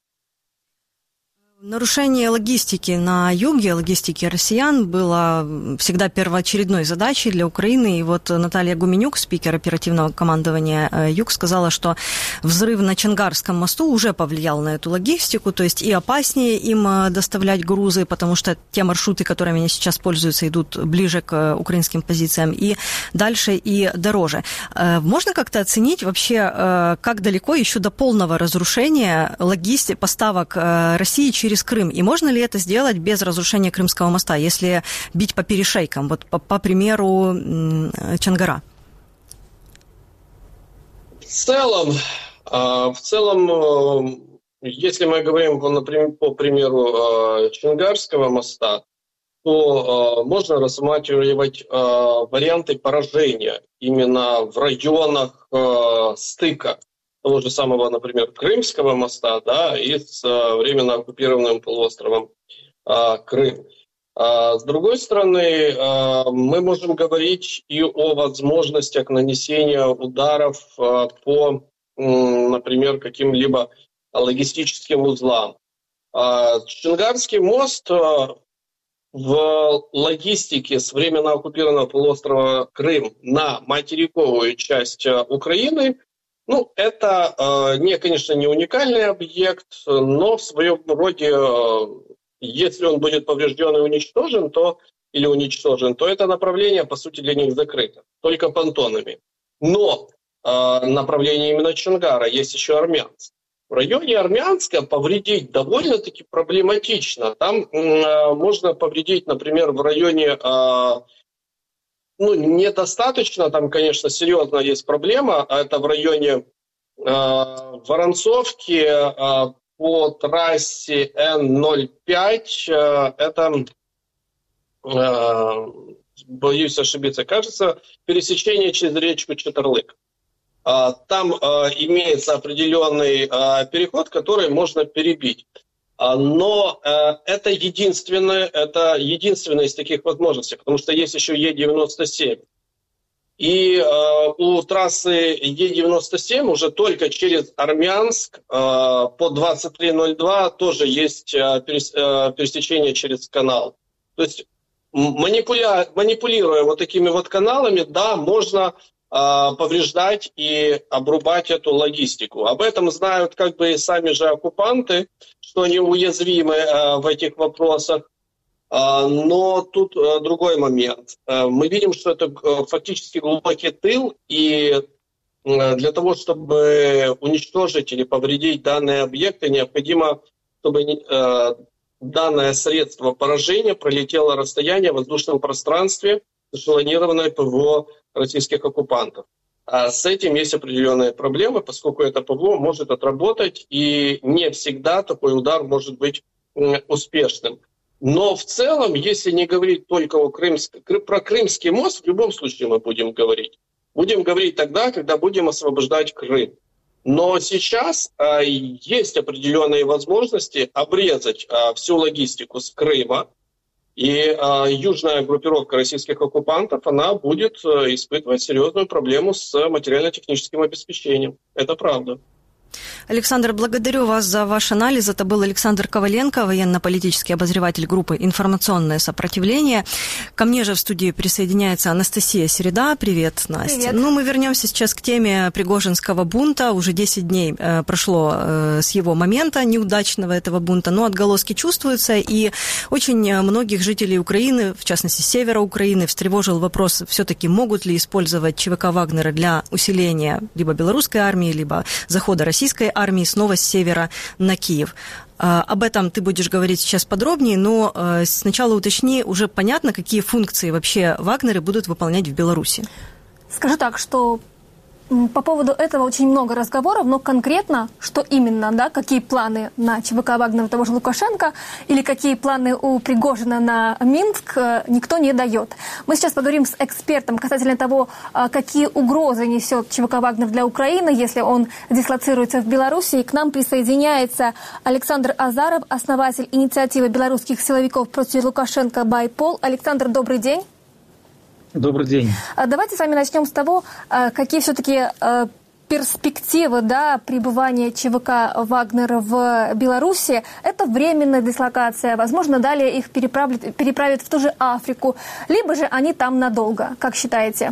Нарушение логистики на юге, логистики россиян, было всегда первоочередной задачей для Украины. И вот Наталья Гуменюк, спикер оперативного командования Юг, сказала, что взрыв на Чонгарском мосту уже повлиял на эту логистику, то есть и опаснее им доставлять грузы, потому что те маршруты, которыми они сейчас пользуются, идут ближе к украинским позициям, и дальше, и дороже. Можно как-то оценить вообще, как далеко еще до полного разрушения поставок России через Крым? И можно ли это сделать без разрушения Крымского моста, если бить по перешейкам, вот по примеру Чонгара? В целом, если мы говорим по примеру Чонгарского моста, то можно рассматривать варианты поражения именно в районах стыка того же самого, например, Крымского моста, да, и с временно оккупированным полуостровом Крым. С другой стороны, мы можем говорить и о возможностях нанесения ударов по, например, каким-либо логистическим узлам. Чонгарский мост в логистике с временно оккупированного полуострова Крым на материковую часть Украины, ну, это, конечно, не уникальный объект, но в своем роде, если он будет поврежден и уничтожен, то это направление, по сути, для них закрыто, только понтонами. Но направление именно Чонгара есть еще Армянск. В районе Армянска повредить довольно-таки проблематично. Там можно повредить, например, в районе... недостаточно, там, конечно, серьезно есть проблема. Это в районе Воронцовки по трассе Н-05. Это, боюсь ошибиться, кажется, пересечение через речку Чатарлык. Там имеется определенный переход, который можно перебить. Но это единственная из таких возможностей, потому что есть еще Е-97. И у трассы Е-97 уже только через Армянск по 2302 тоже есть пересечение через канал. То есть манипулируя вот такими вот каналами, да, можно повреждать и обрубать эту логистику. Об этом знают как бы и сами же оккупанты, что они уязвимы в этих вопросах. Но тут другой момент. Мы видим, что это фактически глубокий тыл, и для того, чтобы уничтожить или повредить данные объекты, необходимо, чтобы данное средство поражения пролетело расстояние в воздушном пространстве эшелонированное ПВО российских оккупантов. А с этим есть определенные проблемы, поскольку это ПВО может отработать, и не всегда такой удар может быть успешным. Но в целом, если не говорить только про Крымский мост, в любом случае мы будем говорить. Будем говорить тогда, когда будем освобождать Крым. Но сейчас есть определенные возможности обрезать всю логистику с Крыма, и южная группировка российских оккупантов, она будет испытывать серьезную проблему с материально-техническим обеспечением. Это правда. Александр, благодарю вас за ваш анализ. Это был Александр Коваленко, военно-политический обозреватель группы «Информационное сопротивление». Ко мне же в студии присоединяется Анастасия Середа. Привет, Настя. Привет. Ну, мы вернемся сейчас к теме Пригожинского бунта. Уже 10 дней прошло с его момента неудачного этого бунта, но отголоски чувствуются, и очень многих жителей Украины, в частности, севера Украины, встревожил вопрос, все-таки могут ли использовать ЧВК Вагнера для усиления либо белорусской армии, либо захода российской армии снова с севера на Киев. Об этом ты будешь говорить сейчас подробнее, но сначала уточни, уже понятно, какие функции вообще Вагнеры будут выполнять в Беларуси? Скажу так, что по поводу этого очень много разговоров, но конкретно, что именно, да, какие планы на ЧВК Вагнера того же Лукашенко или какие планы у Пригожина на Минск, никто не дает. Мы сейчас поговорим с экспертом касательно того, какие угрозы несет ЧВК Вагнер для Украины, если он дислоцируется в Беларуси. И к нам присоединяется Александр Азаров, основатель инициативы белорусских силовиков против Лукашенко «Байпол». Александр, добрый день. Добрый день. Давайте с вами начнем с того, какие все-таки перспективы, да, пребывания ЧВК Вагнера в Беларуси. Это временная дислокация. Возможно, далее их переправят в ту же Африку. Либо же они там надолго. Как считаете?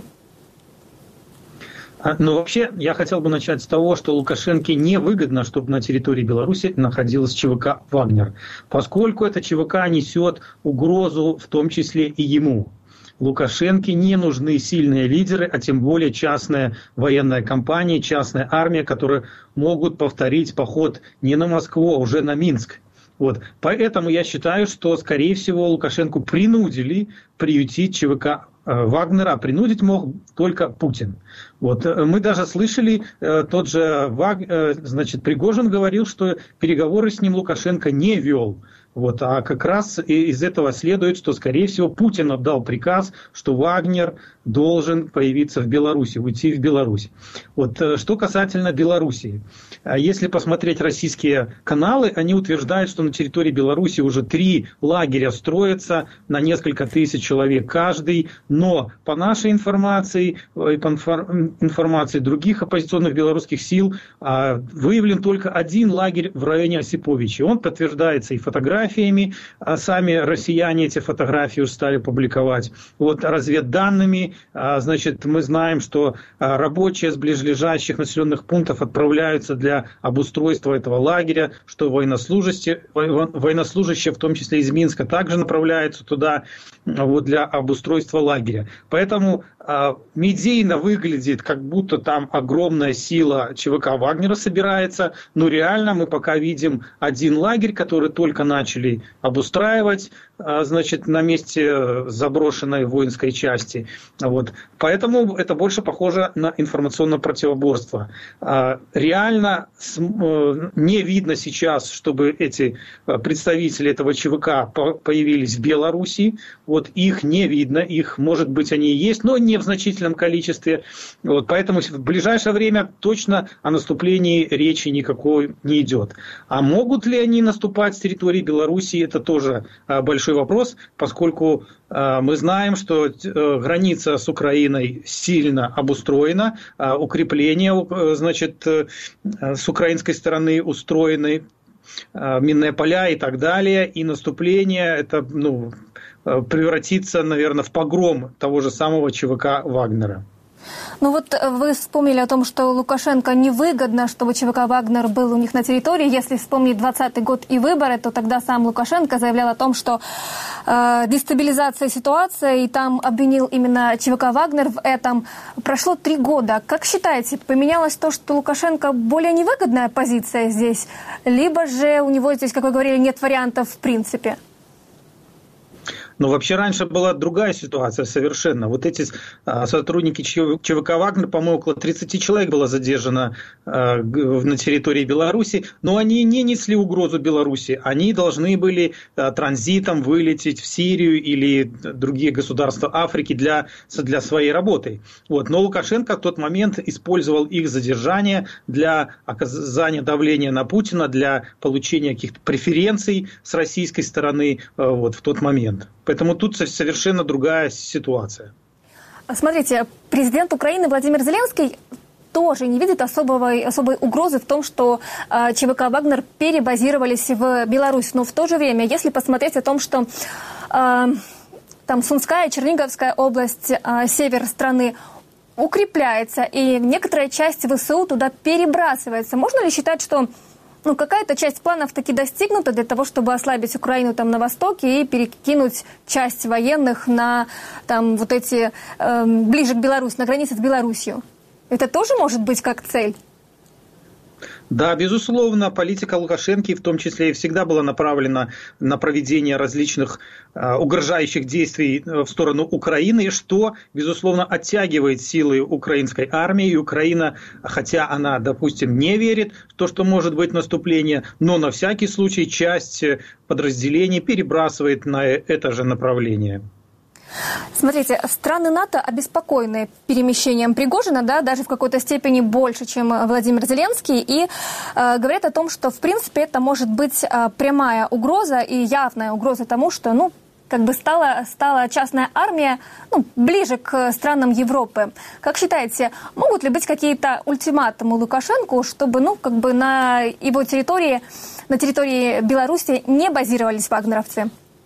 Ну, вообще, я хотел бы начать с того, что Лукашенко невыгодно, чтобы на территории Беларуси находилась ЧВК «Вагнер», поскольку эта ЧВК несет угрозу в том числе и ему. Лукашенко не нужны сильные лидеры, а тем более частная военная компания, частная армия, которые могут повторить поход не на Москву, а уже на Минск. Вот. Поэтому я считаю, что, скорее всего, Лукашенко принудили приютить ЧВК Вагнера, а принудить мог только Путин. Вот. Мы даже слышали, тот же Пригожин говорил, что переговоры с ним Лукашенко не вел. Вот, а как раз из этого следует, что, скорее всего, Путин отдал приказ, что Вагнер должен появиться в Беларуси, уйти в Беларусь. Вот, что касательно Белоруссии. Если посмотреть российские каналы, они утверждают, что на территории Беларуси уже 3 лагеря строятся на несколько тысяч человек каждый. Но по нашей информации и по информации других оппозиционных белорусских сил выявлен только 1 лагерь в районе Осиповича. Он подтверждается и фотографиями, а сами россияне эти фотографии уже стали публиковать. Вот разведданными, значит, мы знаем, что рабочие с ближайших населенных пунктов отправляются для обустройства этого лагеря, что военнослужащие, в том числе из Минска, также направляются туда вот, для обустройства лагеря. Поэтому медийно выглядит, как будто там огромная сила ЧВК Вагнера собирается, но реально мы пока видим 1 лагерь, который только начали обустраивать, значит, на месте заброшенной воинской части. Вот. Поэтому это больше похоже на информационное противоборство. Реально не видно сейчас, чтобы эти представители этого ЧВК появились в Беларуси. Вот их не видно, их, может быть, они и есть, но не в значительном количестве. Вот. Поэтому в ближайшее время точно о наступлении речи никакой не идет. А могут ли они наступать с территории Беларуси, это тоже большой вопрос, поскольку мы знаем, что граница с Украиной сильно обустроена, укрепления, значит, с украинской стороны устроены, минные поля и так далее, и наступление это, превратится, наверное, в погром того же самого ЧВК Вагнера. Ну вот вы вспомнили о том, что Лукашенко невыгодно, чтобы ЧВК «Вагнер» был у них на территории. Если вспомнить 2020 год и выборы, то тогда сам Лукашенко заявлял о том, что дестабилизация ситуации, и там обвинил именно ЧВК «Вагнер» в этом. Прошло 3 года. Как считаете, поменялось то, что Лукашенко более невыгодная позиция здесь? Либо же у него здесь, как вы говорили, нет вариантов в принципе? Но вообще раньше была другая ситуация совершенно. Вот эти сотрудники ЧВК «Вагнер», по-моему, около 30 человек было задержано на территории Беларуси, но они не несли угрозу Беларуси. Они должны были транзитом вылететь в Сирию или другие государства Африки для своей работы. Вот. Но Лукашенко в тот момент использовал их задержание для оказания давления на Путина, для получения каких-то преференций с российской стороны вот, в тот момент. Поэтому тут совершенно другая ситуация. Смотрите, президент Украины Владимир Зеленский тоже не видит особой угрозы в том, что ЧВК «Вагнер» перебазировались в Беларусь. Но в то же время, если посмотреть о том, что там Сумская, Черниговская область, север страны укрепляется, и некоторая часть ВСУ туда перебрасывается, можно ли считать, что какая-то часть планов таки достигнута для того, чтобы ослабить Украину там на востоке и перекинуть часть военных на там вот эти ближе к Беларуси, на границе с Беларусью? Это тоже может быть как цель? Да, безусловно, политика Лукашенко в том числе и всегда была направлена на проведение различных угрожающих действий в сторону Украины, что, безусловно, оттягивает силы украинской армии. И Украина, хотя она, допустим, не верит в то, что может быть наступление, но на всякий случай часть подразделений перебрасывает на это же направление. Смотрите, страны НАТО обеспокоены перемещением Пригожина, да, даже в какой-то степени больше, чем Владимир Зеленский, и говорят о том, что, в принципе, это может быть прямая угроза и явная угроза тому, что, стала частная армия ближе к странам Европы. Как считаете, могут ли быть какие-то ультиматумы Лукашенко, чтобы, на его территории, на территории Беларуси не базировались вагнеровцы?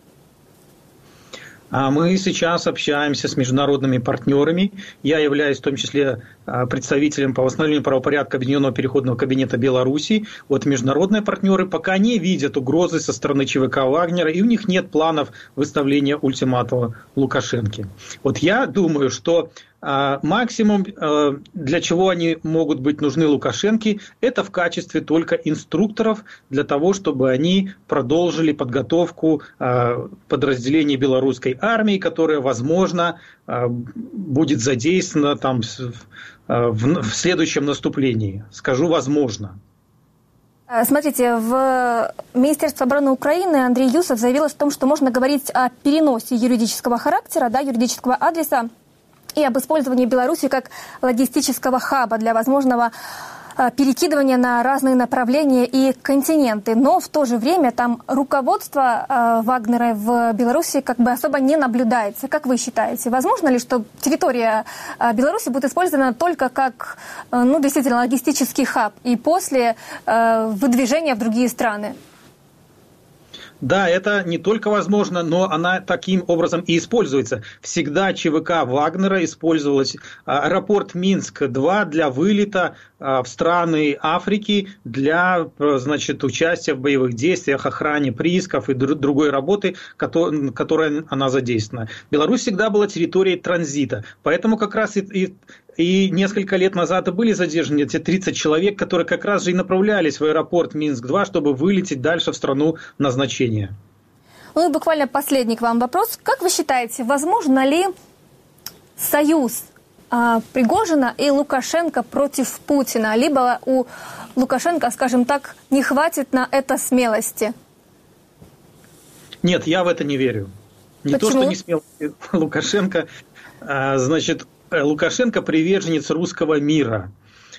Мы сейчас общаемся с международными партнерами. Я являюсь в том числе представителем по восстановлению правопорядка Объединенного переходного кабинета Беларуси. Вот международные партнеры пока не видят угрозы со стороны ЧВК «Вагнера», и у них нет планов выставления ультиматума Лукашенко. Вот я думаю, что максимум, для чего они могут быть нужны Лукашенко, это в качестве только инструкторов для того, чтобы они продолжили подготовку подразделений белорусской армии, которая, возможно, будет задействована там в следующем наступлении. Скажу, возможно. Смотрите, в Министерстве обороны Украины Андрей Юсов заявил о том, что можно говорить о переносе юридического характера, юридического адреса, и об использовании Беларуси как логистического хаба для возможного перекидывания на разные направления и континенты. Но в то же время там руководство Вагнера в Беларуси особо не наблюдается. Как вы считаете, возможно ли, что территория Беларуси будет использована только как действительно логистический хаб и после выдвижения в другие страны? Да, это не только возможно, но она таким образом и используется. Всегда ЧВК «Вагнера» использовалась аэропорт Минск-2 для вылета в страны Африки, для участия в боевых действиях, охране приисков и другой работы, которой она задействована. Беларусь всегда была территорией транзита, поэтому как раз и несколько лет назад были задержаны эти 30 человек, которые как раз же и направлялись в аэропорт Минск-2, чтобы вылететь дальше в страну назначения. И буквально последний к вам вопрос. Как вы считаете, возможно ли союз Пригожина и Лукашенко против Путина? Либо у Лукашенко, скажем так, не хватит на это смелости? Нет, я в это не верю. Не Почему? То, что не смелости Лукашенко. Лукашенко приверженец русского мира.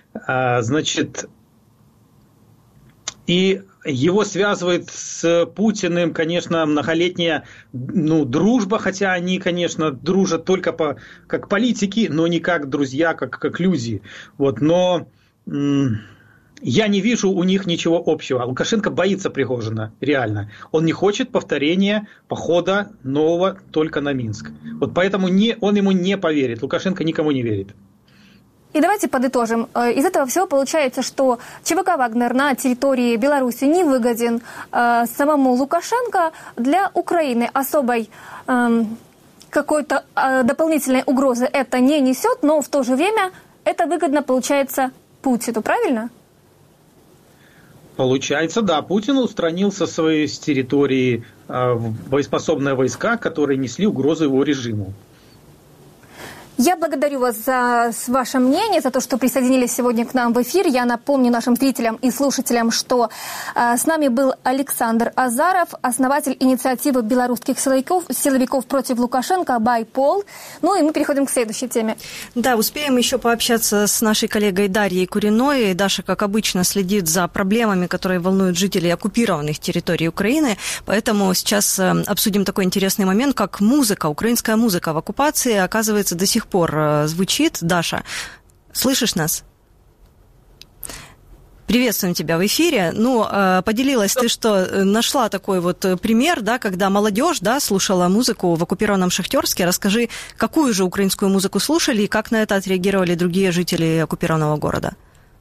И его связывает с Путиным, конечно, многолетняя дружба, хотя они, конечно, дружат только как политики, но не как друзья, как люди. Вот. Но я не вижу у них ничего общего. Лукашенко боится Пригожина, реально. Он не хочет повторения похода нового только на Минск. Вот поэтому он ему не поверит. Лукашенко никому не верит. И давайте подытожим. Из этого всего получается, что ЧВК «Вагнер» на территории Беларуси не выгоден самому Лукашенко. Для Украины особой какой-то дополнительной угрозы это не несет, но в то же время это выгодно получается Путину, правильно? Получается, да, Путин устранил со своей территории боеспособные войска, которые несли угрозу его режиму. Я благодарю вас за ваше мнение, за то, что присоединились сегодня к нам в эфир. Я напомню нашим зрителям и слушателям, что с нами был Александр Азаров, основатель инициативы белорусских силовиков против Лукашенко «Байпол». Ну и мы переходим к следующей теме. Да, успеем еще пообщаться с нашей коллегой Дарьей Куриной. Даша, как обычно, следит за проблемами, которые волнуют жителей оккупированных территорий Украины. Поэтому сейчас обсудим такой интересный момент, как музыка, украинская музыка в оккупации, оказывается, до сих пор звучит. Даша, слышишь нас? Приветствуем тебя в эфире. Ну, поделилась ты, что нашла такой вот пример, да, когда молодежь, да, слушала музыку в оккупированном Шахтерске. Расскажи, какую же украинскую музыку слушали и как на это отреагировали другие жители оккупированного города?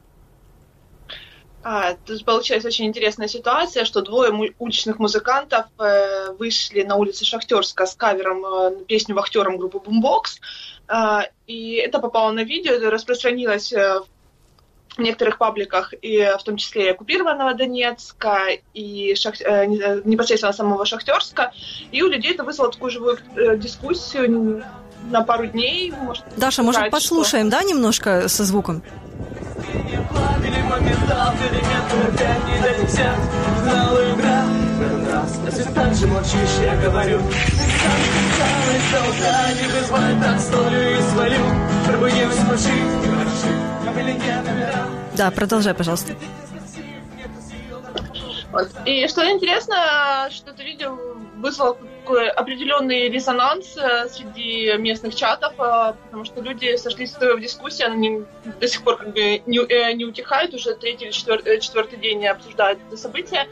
Тут получилась очень интересная ситуация, что двое уличных музыкантов вышли на улицы Шахтерска с кавером на песню «Вахтером» группы Boombox. И это попало на видео, это распространилось в некоторых пабликах, и в том числе и оккупированного Донецка, и непосредственно самого Шахтерска. И у людей это вызвало такую живую дискуссию на пару дней. Даша, может, послушаем, да, немножко со звуком? Да, продолжай, пожалуйста. Вот. И что интересно, что это видео вызвало такой определенный резонанс среди местных чатов, потому что люди сошлись в дискуссии, они до сих пор как бы не утихают, уже третий или четвертый день обсуждают это событие.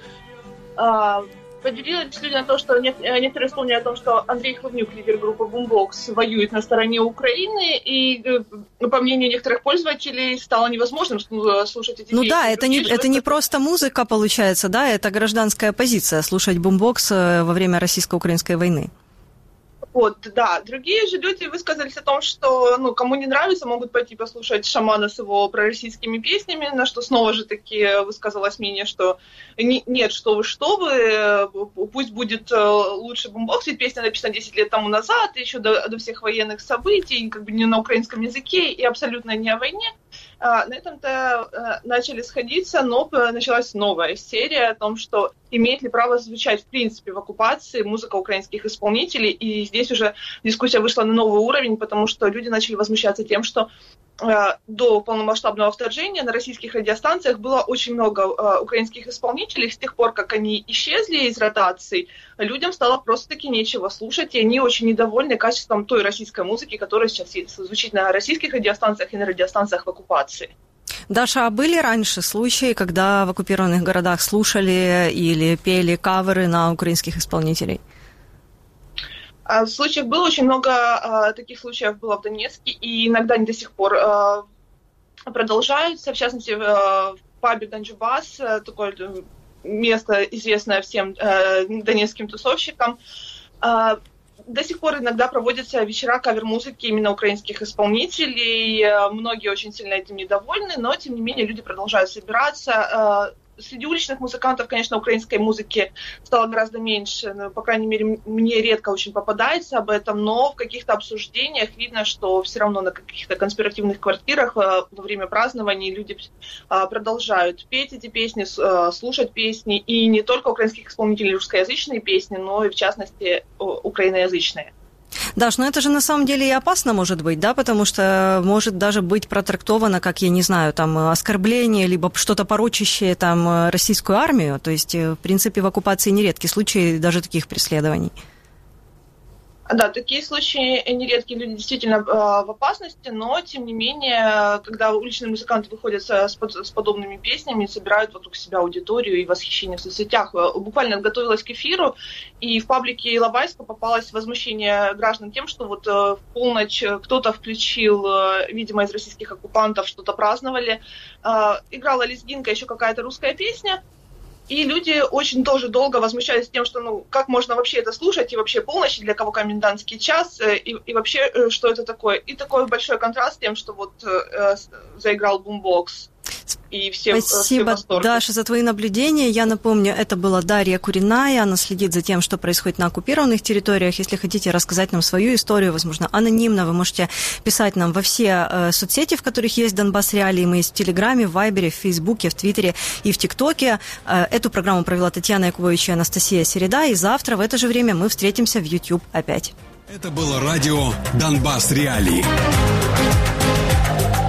Поделились люди на то, что некоторые вспомнили о том, что Андрей Хлавнюк, лидер группы Boombox, воюет на стороне Украины, и, по мнению некоторых пользователей, стало невозможным слушать эти песни. Ну да, это не просто музыка, получается, да, это гражданская позиция, слушать Boombox во время российско-украинской войны. Вот, да. Другие же люди высказались о том, что, кому не нравится, могут пойти послушать Шамана с его пророссийскими песнями, на что снова же таки высказалось мнение, что нет, что вы, пусть будет лучше Boombox, ведь песня написана 10 лет тому назад, еще до всех военных событий, как бы не на украинском языке и абсолютно не о войне. На этом-то начали сходиться, но началась новая серия о том, что имеет ли право звучать в принципе в оккупации музыка украинских исполнителей. И здесь уже дискуссия вышла на новый уровень, потому что люди начали возмущаться тем, что до полномасштабного вторжения на российских радиостанциях было очень много украинских исполнителей. С тех пор, как они исчезли из ротаций, людям стало просто-таки нечего слушать, и они очень недовольны качеством той российской музыки, которая сейчас звучит на российских радиостанциях и на радиостанциях в оккупации. Даша, а были раньше случаи, когда в оккупированных городах слушали или пели каверы на украинских исполнителей? Случаев было очень много, таких случаев было в Донецке, и иногда они до сих пор продолжаются. В частности, в пабе «Ганджубас», такое место, известное всем донецким тусовщикам, до сих пор иногда проводятся вечера кавер-музыки именно украинских исполнителей. Многие очень сильно этим недовольны, но, тем не менее, люди продолжают собираться. Среди уличных музыкантов, конечно, украинской музыки стало гораздо меньше. По крайней мере, мне редко очень попадается об этом, но в каких-то обсуждениях видно, что все равно на каких-то конспиративных квартирах во время празднований люди продолжают петь эти песни, слушать песни. И не только украинских исполнителей русскоязычные песни, но и, в частности, украиноязычные. Даш, но это же на самом деле и опасно может быть, да, потому что может даже быть протрактовано, как, я не знаю, там, оскорбление, либо что-то порочащее там российскую армию, то есть, в принципе, в оккупации нередки случаи даже таких преследований. Да, такие случаи нередки, люди действительно в опасности, но, тем не менее, когда уличные музыканты выходят с подобными песнями, собирают вокруг себя аудиторию и восхищение в соцсетях. Буквально готовилась к эфиру, и в паблике Иловайска попалось возмущение граждан тем, что вот в полночь кто-то включил, видимо, из российских оккупантов, что-то праздновали, играла лезгинка, еще какая-то русская песня. И люди очень тоже долго возмущались тем, что, как можно вообще это слушать, и вообще полночь, для кого комендантский час, и вообще, что это такое. И такой большой контраст с тем, что вот заиграл Boombox. И все Спасибо, Даша, за твои наблюдения. Я напомню, это была Дарья Куриная. Она следит за тем, что происходит на оккупированных территориях. Если хотите рассказать нам свою историю, возможно, анонимно, вы можете писать нам во все соцсети, в которых есть Донбасс Реалии. Мы есть в Телеграме, в Вайбере, в Фейсбуке, в Твиттере и в ТикТоке. Эту программу провела Татьяна Якубович и Анастасия Середа. И завтра в это же время мы встретимся в YouTube опять. Это было радио «Донбасс Реалии».